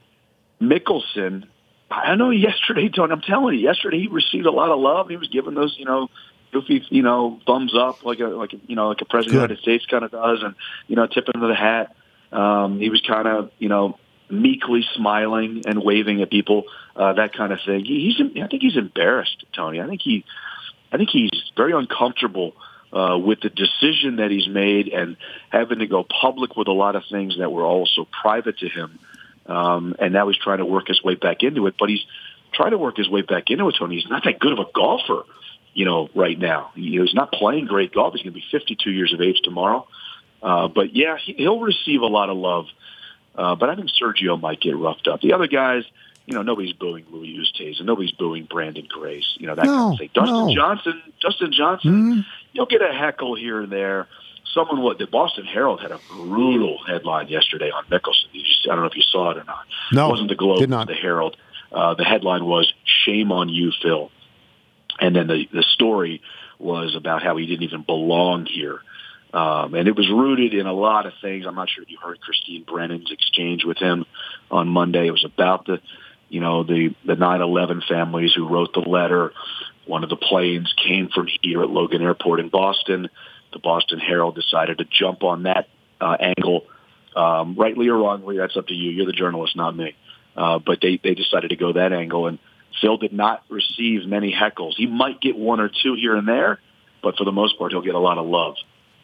Mickelson, I know yesterday, Tony, I'm telling you, yesterday he received a lot of love. He was given those, you know, goofy, you know, thumbs up like a, like a, you know, like a president Good. of the United States kind of does, and, you know, tipping of the hat. Um, he was kind of, you know, meekly smiling and waving at people, uh, that kind of thing. He, he's, I think he's embarrassed, Tony. I think he, I think he's very uncomfortable uh, with the decision that he's made and having to go public with a lot of things that were also private to him. Um, and now he's trying to work his way back into it, but he's trying to work his way back into it, Tony. He's not that good of a golfer, you know, right now. You know, he's not playing great golf. He's going to be fifty-two years of age tomorrow. Uh, but, yeah, he, he'll receive a lot of love. Uh, but I think Sergio might get roughed up. The other guys, you know, nobody's booing Louis Oosthuizen, and nobody's booing Brandon Grace, you know, that no, kind of thing. Dustin no. Johnson, Dustin Johnson, mm-hmm. you'll get a heckle here and there. Someone what the Boston Herald had a brutal headline yesterday on Mickelson. You just, I don't know if you saw it or not. No, it wasn't the Globe, did not. The Herald. Uh, the headline was "Shame on you, Phil," and then the the story was about how he didn't even belong here. Um, and it was rooted in a lot of things. I'm not sure if you heard Christine Brennan's exchange with him on Monday. It was about the, you know, the, the nine eleven families who wrote the letter. One of the planes came from here at Logan Airport in Boston. The Boston Herald decided to jump on that uh, angle, um, rightly or wrongly. That's up to you. You're the journalist, not me. Uh, but they, they decided to go that angle. And Phil did not receive many heckles. He might get one or two here and there, but for the most part, he'll get a lot of love.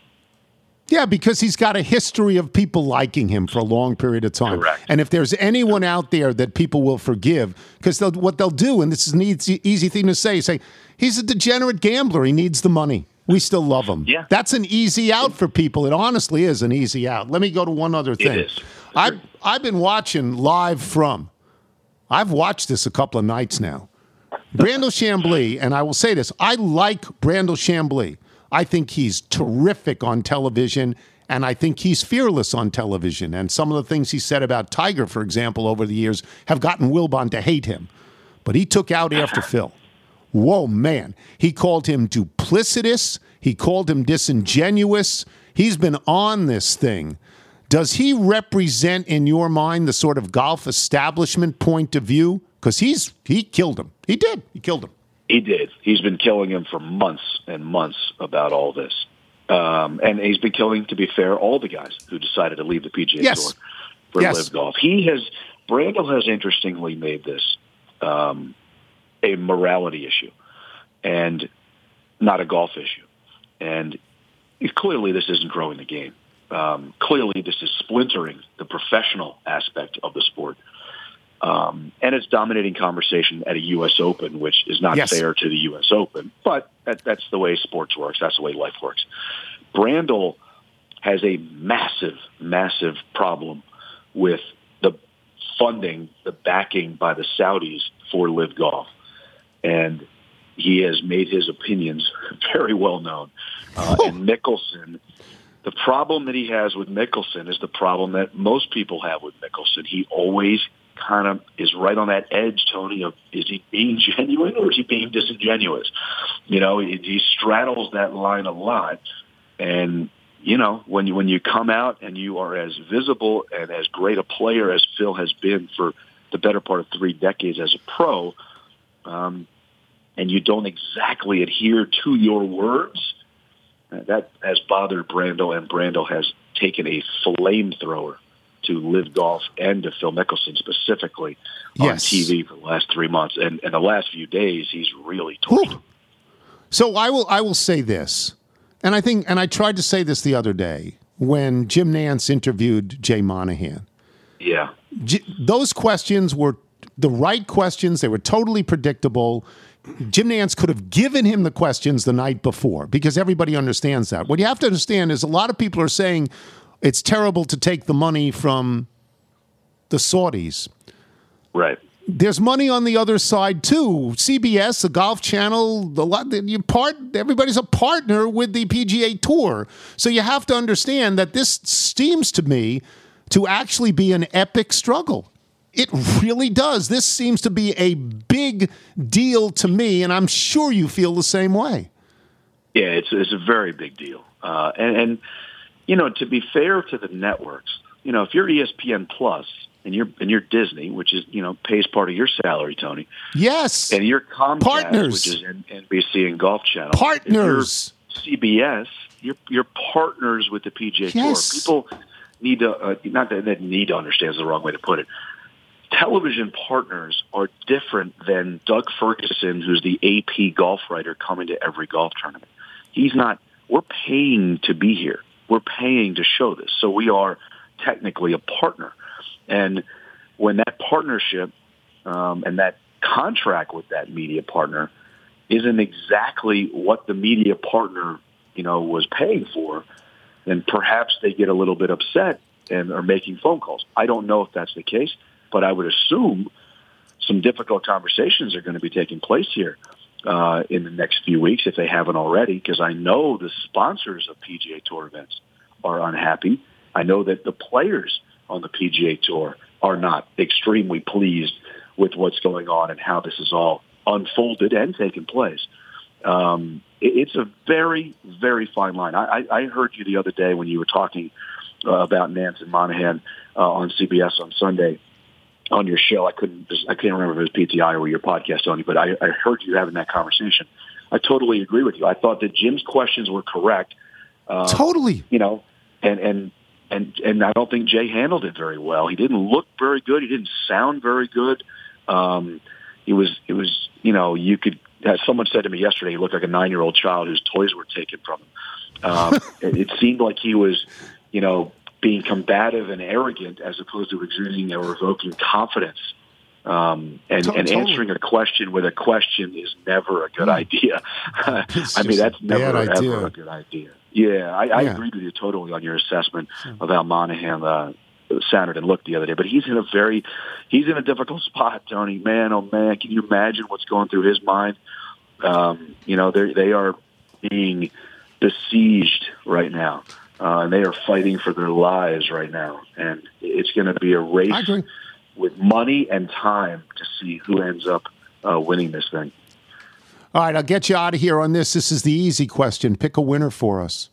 Yeah, because he's got a history of people liking him for a long period of time. Correct. And if there's anyone out there that people will forgive, because they'll, what they'll do, and this is an easy, easy thing to say, say, he's a degenerate gambler. He needs the money. We still love him. Yeah. That's an easy out for people. It honestly is an easy out. Let me go to one other thing. It is. I've, I've been watching live from, I've watched this a couple of nights now. Brandel Chamblee, and I will say this, I like Brandel Chamblee. I think he's terrific on television, and I think he's fearless on television. And some of the things he said about Tiger, for example, over the years have gotten Wilbon to hate him. But he took out after Phil. Whoa, man. He called him duplicitous. He called him disingenuous. He's been on this thing. Does he represent, in your mind, the sort of golf establishment point of view? Because he's he killed him. He did. He killed him. He did. He's been killing him for months and months about all this. Um, and he's been killing, to be fair, all the guys who decided to leave the P G A yes. Tour for yes. Live Golf. He has, Brandel has interestingly made this um, a morality issue and not a golf issue. And clearly this isn't growing the game. Um, clearly this is splintering the professional aspect of the sport. Um, and it's dominating conversation at a U S Open, which is not yes. fair to the U S Open, but that, that's the way sports works. That's the way life works. Brandel has a massive, massive problem with the funding, the backing by the Saudis for Live Golf. And he has made his opinions very well known. Uh, and Mickelson, the problem that he has with Mickelson is the problem that most people have with Mickelson. He always kind of is right on that edge, Tony, of is he being genuine or is he being disingenuous? You know, he, he straddles that line a lot. And, you know, when you, when you come out and you are as visible and as great a player as Phil has been for the better part of three decades as a pro, um, and you don't exactly adhere to your words, uh, that has bothered Brandel, and Brandel has taken a flamethrower to Live Golf and to Phil Mickelson specifically on Yes. T V for the last three months. And in the last few days, he's really torched them. So I will I will say this, and I think, and I tried to say this the other day when Jim Nance interviewed Jay Monahan. Yeah. J- those questions were the right questions. They were totally predictable. Jim Nance could have given him the questions the night before because everybody understands that. What you have to understand is a lot of people are saying it's terrible to take the money from the Saudis. Right. There's money on the other side too. C B S, the Golf Channel, the lot. You part. Everybody's a partner with the P G A Tour, so you have to understand that this seems to me to actually be an epic struggle. It really does. This seems to be a big deal to me, and I'm sure you feel the same way. Yeah, it's it's a very big deal. Uh, and, and you know, to be fair to the networks, you know, if you're E S P N Plus. And you're and you're Disney, which is you know pays part of your salary, Tony. Yes. And you're Comcast, Partners. which is N B C and Golf Channel. Partners. If you're C B S, you're you're partners with the P G A Yes. Tour. People need to uh, not that they need to understand is the wrong way to put it. Television partners are different than Doug Ferguson, who's the A P golf writer coming to every golf tournament. He's not. We're paying to be here. We're paying to show this, so we are technically a partner. And when that partnership um, and that contract with that media partner isn't exactly what the media partner, you know, was paying for, then perhaps they get a little bit upset and are making phone calls. I don't know if that's the case, but I would assume some difficult conversations are going to be taking place here uh, in the next few weeks if they haven't already, because I know the sponsors of P G A Tour events are unhappy. I know that the players on the P G A Tour are not extremely pleased with what's going on and how this is all unfolded and taken place. Um, it, it's a very, very fine line. I, I, I heard you the other day when you were talking uh, about Nance and Monahan uh, on C B S on Sunday on your show. I couldn't, I can't remember if it was P T I or your podcast, Tony, but I, I heard you having that conversation. I totally agree with you. I thought that Jim's questions were correct. Uh, totally. You know, and, and, And and I don't think Jay handled it very well. He didn't look very good. He didn't sound very good. Um, it was it was you know you could. As someone said to me yesterday, he looked like a nine-year-old child whose toys were taken from him. Um, it, it seemed like he was you know being combative and arrogant as opposed to exuding or evoking confidence. Um, and, and answering a question with a question is never a good idea. I mean, that's never ever a good idea. Yeah, I, I Yeah. agreed with you totally on your assessment of how Monahan uh, sounded and looked the other day. But he's in a very, he's in a difficult spot, Tony. Man, oh man, can you imagine what's going through his mind? Um, you know, they they are being besieged right now, uh, and they are fighting for their lives right now. And it's going to be a race I agree. with money and time to see who ends up uh, winning this thing. All right, I'll get you out of here on this. This is the easy question. Pick a winner for us.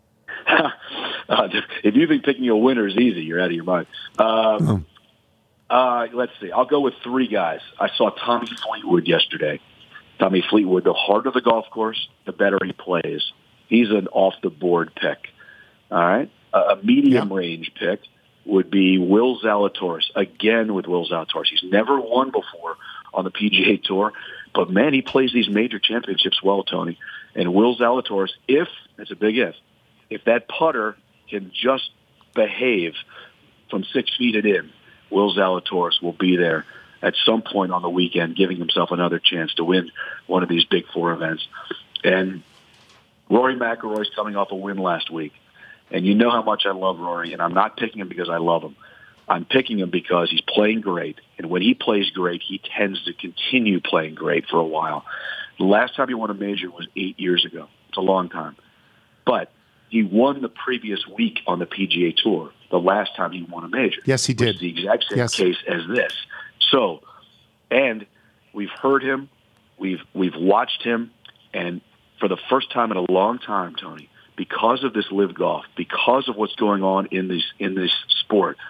uh, if you think picking a winner is easy, you're out of your mind. Um, Oh. uh, let's see. I'll go with three guys. I saw Tommy Fleetwood yesterday. Tommy Fleetwood, the harder the golf course, the better he plays. He's an off-the-board pick. All right? Uh, a medium-range pick would be Will Zalatoris, again with Will Zalatoris. He's never won before on the P G A Tour. But, man, he plays these major championships well, Tony. And Will Zalatoris, if, it's a big if, if that putter can just behave from six feet and in, Will Zalatoris will be there at some point on the weekend, giving himself another chance to win one of these big four events. And Rory McIlroy's coming off a win last week. And you know how much I love Rory, and I'm not picking him because I love him. I'm picking him because he's playing great. And when he plays great, he tends to continue playing great for a while. The last time he won a major was eight years ago. It's a long time. But he won the previous week on the P G A Tour, the last time he won a major. Yes, he did. Which is the exact same Yes. case as this. So, and we've heard him, we've we've watched him, and for the first time in a long time, Tony, because of this Live Golf, because of what's going on in this in this sport,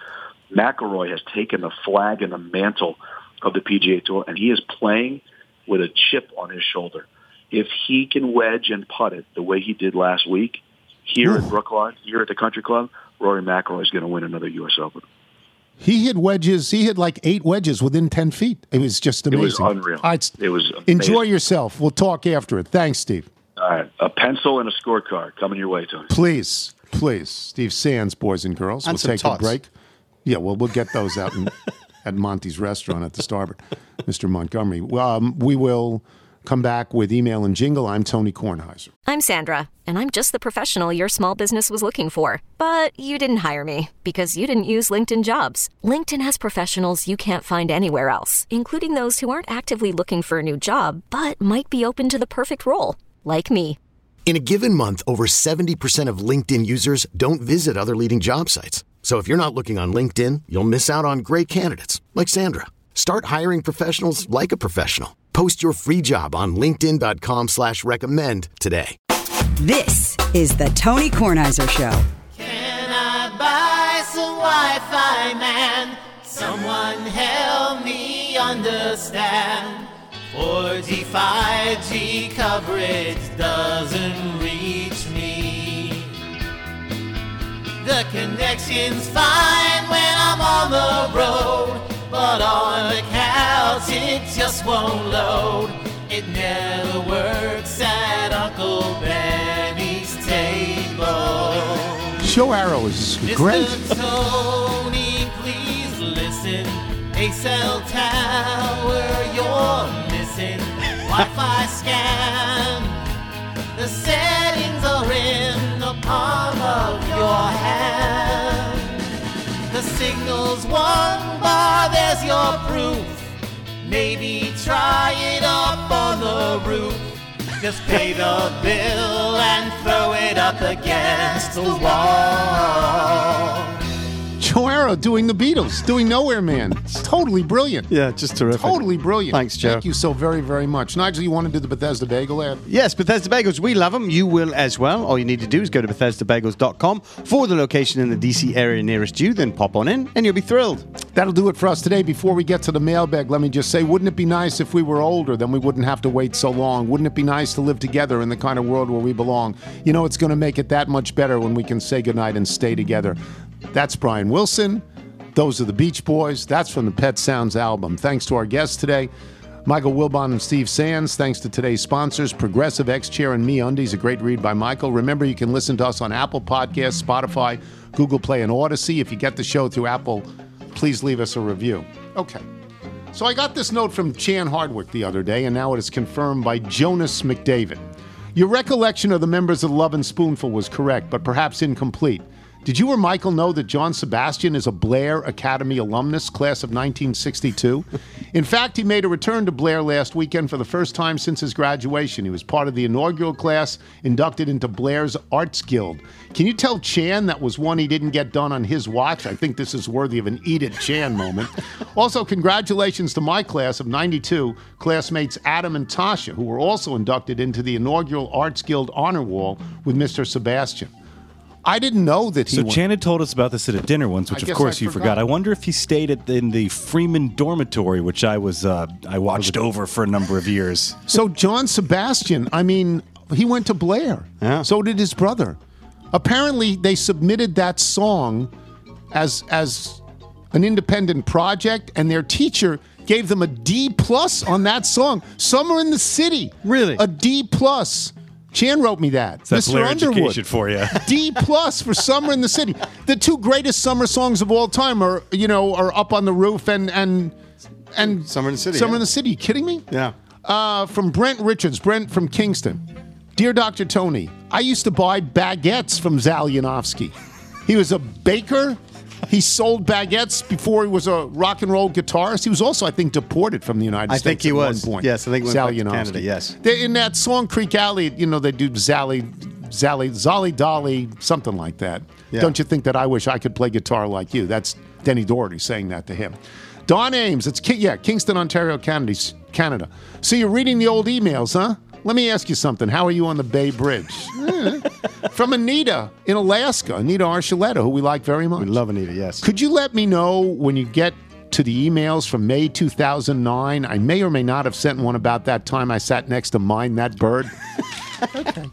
McIlroy has taken the flag and the mantle of the P G A Tour, and he is playing with a chip on his shoulder. If he can wedge and putt it the way he did last week here at Brookline, here at the Country Club, Rory McIlroy is going to win another U S Open. He hit wedges. He hit like eight wedges within ten feet. It was just amazing. It was unreal. Right, it was amazing. Enjoy yourself. We'll talk after it. Thanks, Steve. All right. A pencil and a scorecard coming your way, Tony. Please, please. Steve Sands, boys and girls. And we'll some take tots. a break. Yeah, well, we'll get those out in, at Monty's restaurant at the Starboard, Mister Montgomery. Um, we will come back with email and jingle. I'm Tony Kornheiser. I'm Sandra, and I'm just the professional your small business was looking for. But you didn't hire me because you didn't use LinkedIn Jobs. LinkedIn has professionals you can't find anywhere else, including those who aren't actively looking for a new job, but might be open to the perfect role, like me. In a given month, over seventy percent of LinkedIn users don't visit other leading job sites. So if you're not looking on LinkedIn, you'll miss out on great candidates like Sandra. Start hiring professionals like a professional. Post your free job on linkedin.com slash recommend today. This is the Tony Kornheiser Show. Can I buy some Wi-Fi, man? Someone help me understand. four G, five G coverage doesn't reach me. The connection's fine when I'm on the road, but on the couch it just won't load. It never works at Uncle Benny's table. Show Arrow is great. Mister Tony, please listen. A cell tower you're missing. Wi-Fi scan. The settings are in the palm of your hand. The signal's one bar, there's your proof. Maybe try it up on the roof. Just pay the bill and throw it up against the wall. Joe Arrow doing the Beatles, doing Nowhere Man. It's totally brilliant. Yeah, just terrific. Totally brilliant. Thanks, Joe. Thank you so very, very much. Nigel, you want to do the Bethesda Bagel ad? Yes, Bethesda Bagels. We love them. You will as well. All you need to do is go to Bethesda Bagels dot com for the location in the D C area nearest you. Then pop on in and you'll be thrilled. That'll do it for us today. Before we get to the mailbag, let me just say, wouldn't it be nice if we were older? Then we wouldn't have to wait so long. Wouldn't it be nice to live together in the kind of world where we belong? You know, it's going to make it that much better when we can say goodnight and stay together. That's Brian Wilson. Those are the Beach Boys. That's from the Pet Sounds album. Thanks to our guests today, Michael Wilbon and Steve Sands. Thanks to today's sponsors, Progressive, X-Chair, and Me Undies, a great read by Michael. Remember, you can listen to us on Apple Podcasts, Spotify, Google Play, and Odyssey. If you get the show through Apple, please leave us a review. Okay. So I got this note from Chan Hardwick the other day, and now it is confirmed by Jonas McDavid. Your recollection of the members of the Love and Spoonful was correct, but perhaps incomplete. Did you or Michael know that John Sebastian is a Blair Academy alumnus, class of nineteen sixty-two? In fact, he made a return to Blair last weekend for the first time since his graduation. He was part of the inaugural class inducted into Blair's Arts Guild. Can you tell Chan that was one he didn't get done on his watch? I think this is worthy of an Eat It Chan moment. Also, congratulations to my class of ninety-two, classmates Adam and Tasha, who were also inducted into the inaugural Arts Guild Honor Wall with Mister Sebastian. I didn't know that he So went. Chan had told us about this at a dinner once, which I of guess course I you forgot. forgot. I wonder if he stayed at the, in the Freeman dormitory, which I was uh, I watched over for a number of years. So John Sebastian, I mean, he went to Blair. Yeah. So did his brother. Apparently, they submitted that song as as an independent project, and their teacher gave them a D plus on that song. Summer in the City. Really? A D plus. Chan wrote me that. That's Mister Blair Underwood. education for you. D plus for Summer in the City. The two greatest summer songs of all time are, you know, are Up on the Roof and and and Summer in the City, Summer yeah. in the City. You kidding me? Yeah. Uh, from Brent Richards. Brent from Kingston. Dear Doctor Tony, I used to buy baguettes from Zal Yanofsky. He was a baker. He sold baguettes before he was a rock and roll guitarist. He was also, I think, deported from the United I States think he at was. one point. Yes, I think he went Zal back to Yanofsky. Canada, yes. They, in that song Creek Alley, you know, they do Zally, Zally, Zolly Dolly, something like that. Yeah. Don't you think that I wish I could play guitar like you? That's Denny Doherty saying that to him. Don Ames, it's Ki- yeah, Kingston, Ontario, Canada. Canada. So you're reading the old emails, huh? Let me ask you something. How are you on the Bay Bridge? Eh. From Anita in Alaska, Anita Archuleta, who we like very much. We love Anita, yes. Could you let me know when you get to the emails from May two thousand nine? I may or may not have sent one about that time I sat next to Mind That Bird. Okay.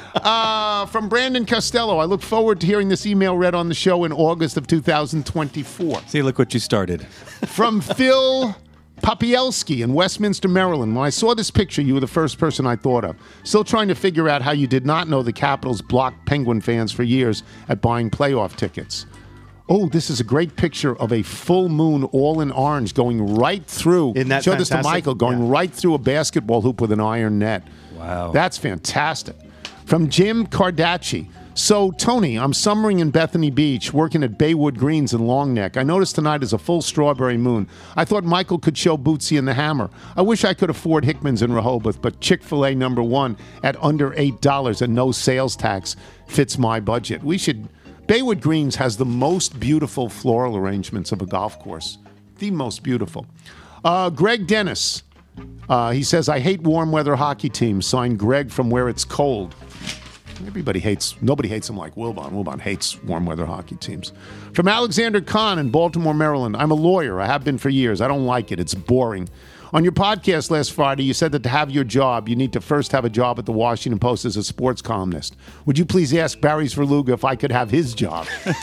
Uh, from Brandon Costello, I look forward to hearing this email read on the show in August of two thousand twenty-four. See, look what you started. From Phil Popielski in Westminster, Maryland. When I saw this picture, you were the first person I thought of. Still trying to figure out how you did not know the Capitals blocked Penguin fans for years at buying playoff tickets. Oh, this is a great picture of a full moon all in orange going right through. Isn't that Show this to fantastic? Michael, going Yeah. right through a basketball hoop with an iron net. Wow. That's fantastic. From Jim Cardacci. So, Tony, I'm summering in Bethany Beach, working at Baywood Greens in Long Neck. I noticed tonight is a full strawberry moon. I thought Michael could show Bootsy and the Hammer. I wish I could afford Hickman's in Rehoboth, but Chick-fil-A number one at under eight dollars and no sales tax fits my budget. We should... Baywood Greens has the most beautiful floral arrangements of a golf course. The most beautiful. Uh, Greg Dennis. Uh, he says, I hate warm weather hockey teams. Signed Greg from Where It's Cold. Everybody hates, nobody hates him like Wilbon. Wilbon hates warm weather hockey teams. From Alexander Kahn in Baltimore, Maryland. I'm a lawyer. I have been for years. I don't like it. It's boring. On your podcast last Friday, you said that to have your job, you need to first have a job at the Washington Post as a sports columnist. Would you please ask Barry Svrluga if I could have his job?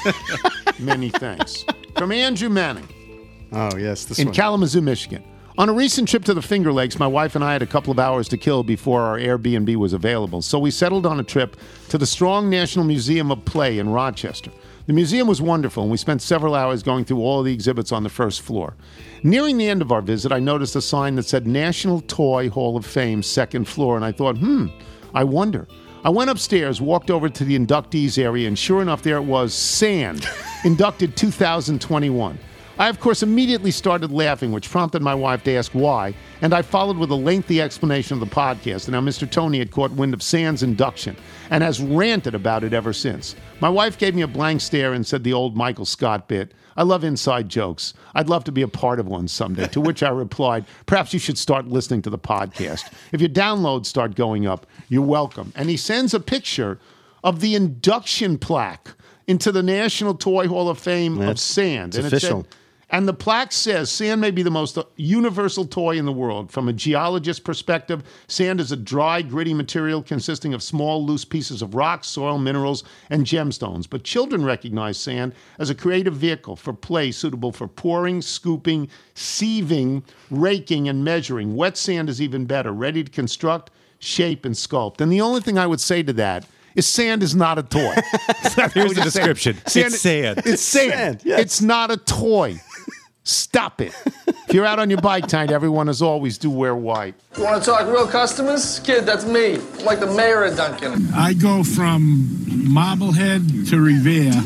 Many thanks. From Andrew Manning. Oh, yes. This in one. Kalamazoo, Michigan. On a recent trip to the Finger Lakes, my wife and I had a couple of hours to kill before our Airbnb was available. So we settled on a trip to the Strong National Museum of Play in Rochester. The museum was wonderful, and we spent several hours going through all of the exhibits on the first floor. Nearing the end of our visit, I noticed a sign that said National Toy Hall of Fame, second floor, and I thought, hmm, I wonder. I went upstairs, walked over to the inductees area, and sure enough, there it was, Sand, inducted two thousand twenty-one. I, of course, immediately started laughing, which prompted my wife to ask why, and I followed with a lengthy explanation of the podcast and how Mister Tony had caught wind of Sand's induction and has ranted about it ever since. My wife gave me a blank stare and said the old Michael Scott bit, I love inside jokes. I'd love to be a part of one someday, to which I replied, perhaps you should start listening to the podcast. If your downloads start going up, you're welcome. And he sends a picture of the induction plaque into the National Toy Hall of Fame Yeah, of Sand. it's and official. It said, and the plaque says, sand may be the most universal toy in the world. From a geologist's perspective, sand is a dry, gritty material consisting of small, loose pieces of rock, soil, minerals, and gemstones. But children recognize sand as a creative vehicle for play suitable for pouring, scooping, sieving, raking, and measuring. Wet sand is even better, ready to construct, shape, and sculpt. And the only thing I would say to that is sand is not a toy. Here's the description. Sand, It's sand. It's sand. Sand, yes. It's not a toy. Stop it. If you're out on your bike tonight, everyone, as always, do wear white. You want to talk real customers? Kid, that's me. I'm like the mayor of Duncan. I go from Marblehead to Revere.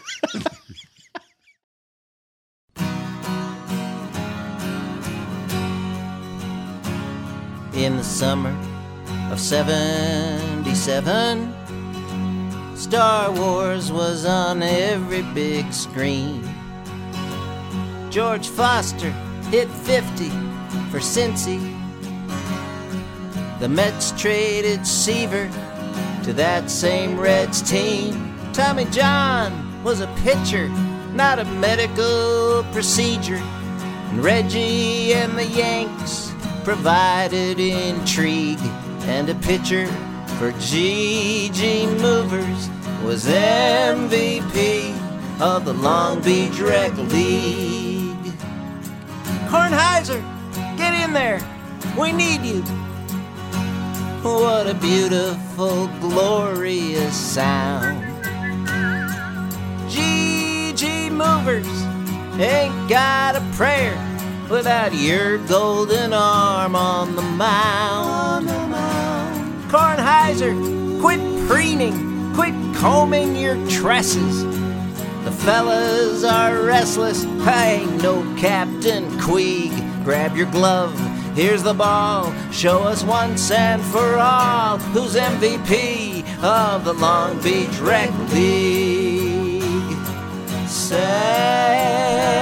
In the summer of seventy-seven, Star Wars was on every big screen. George Foster hit fifty for Cincy. The Mets traded Seaver to that same Reds team. Tommy John was a pitcher, not a medical procedure. And Reggie and the Yanks provided intrigue. And a pitcher for G G Movers was M V P of the Long Beach Rec League. Kornheiser, get in there. We need you. What a beautiful, glorious sound. G G Movers ain't got a prayer without your golden arm on the mound. Kornheiser, quit preening, quit combing your tresses. The fellas are restless, I ain't no Captain Queeg. Grab your glove, here's the ball. Show us once and for all who's M V P of the Long Beach Rec League.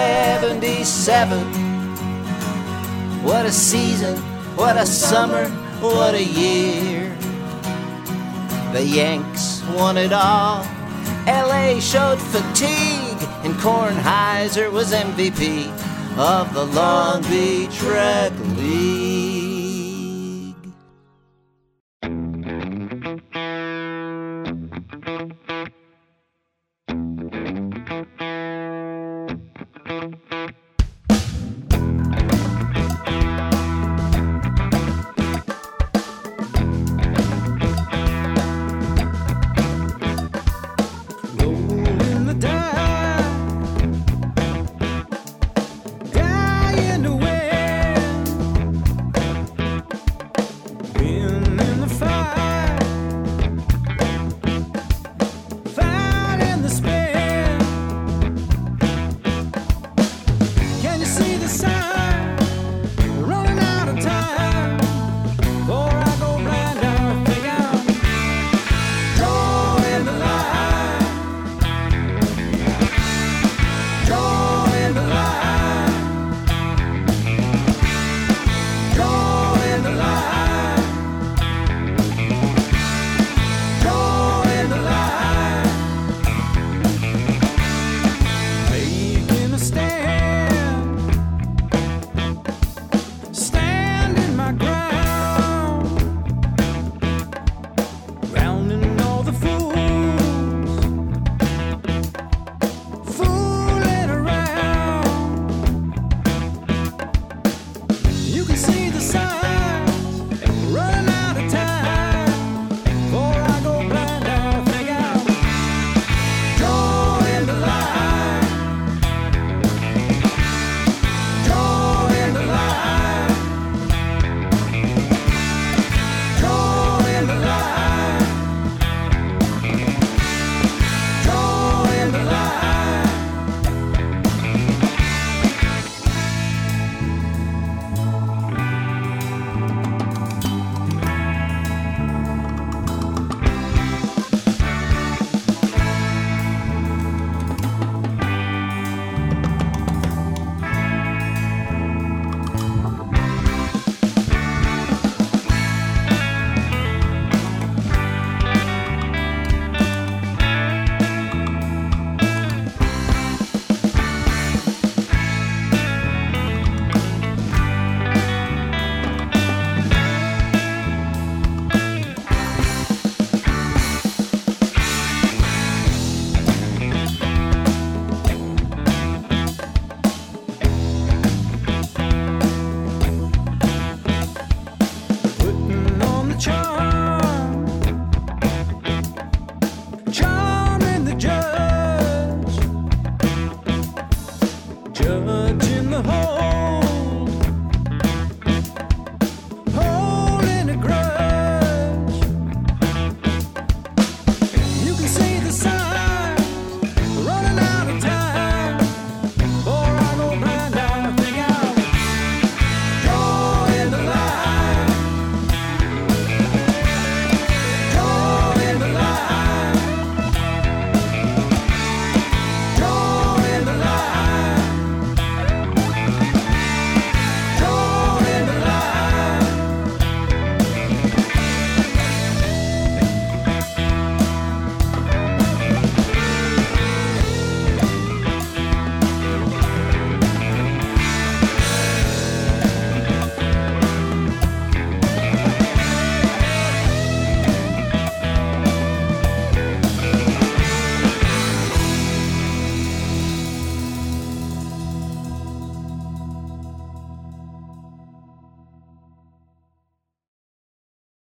seventy-seven. What a season, what a summer, what a year. The Yanks won it all. L A showed fatigue, and Kornheiser was M V P of the Long Beach Rec League.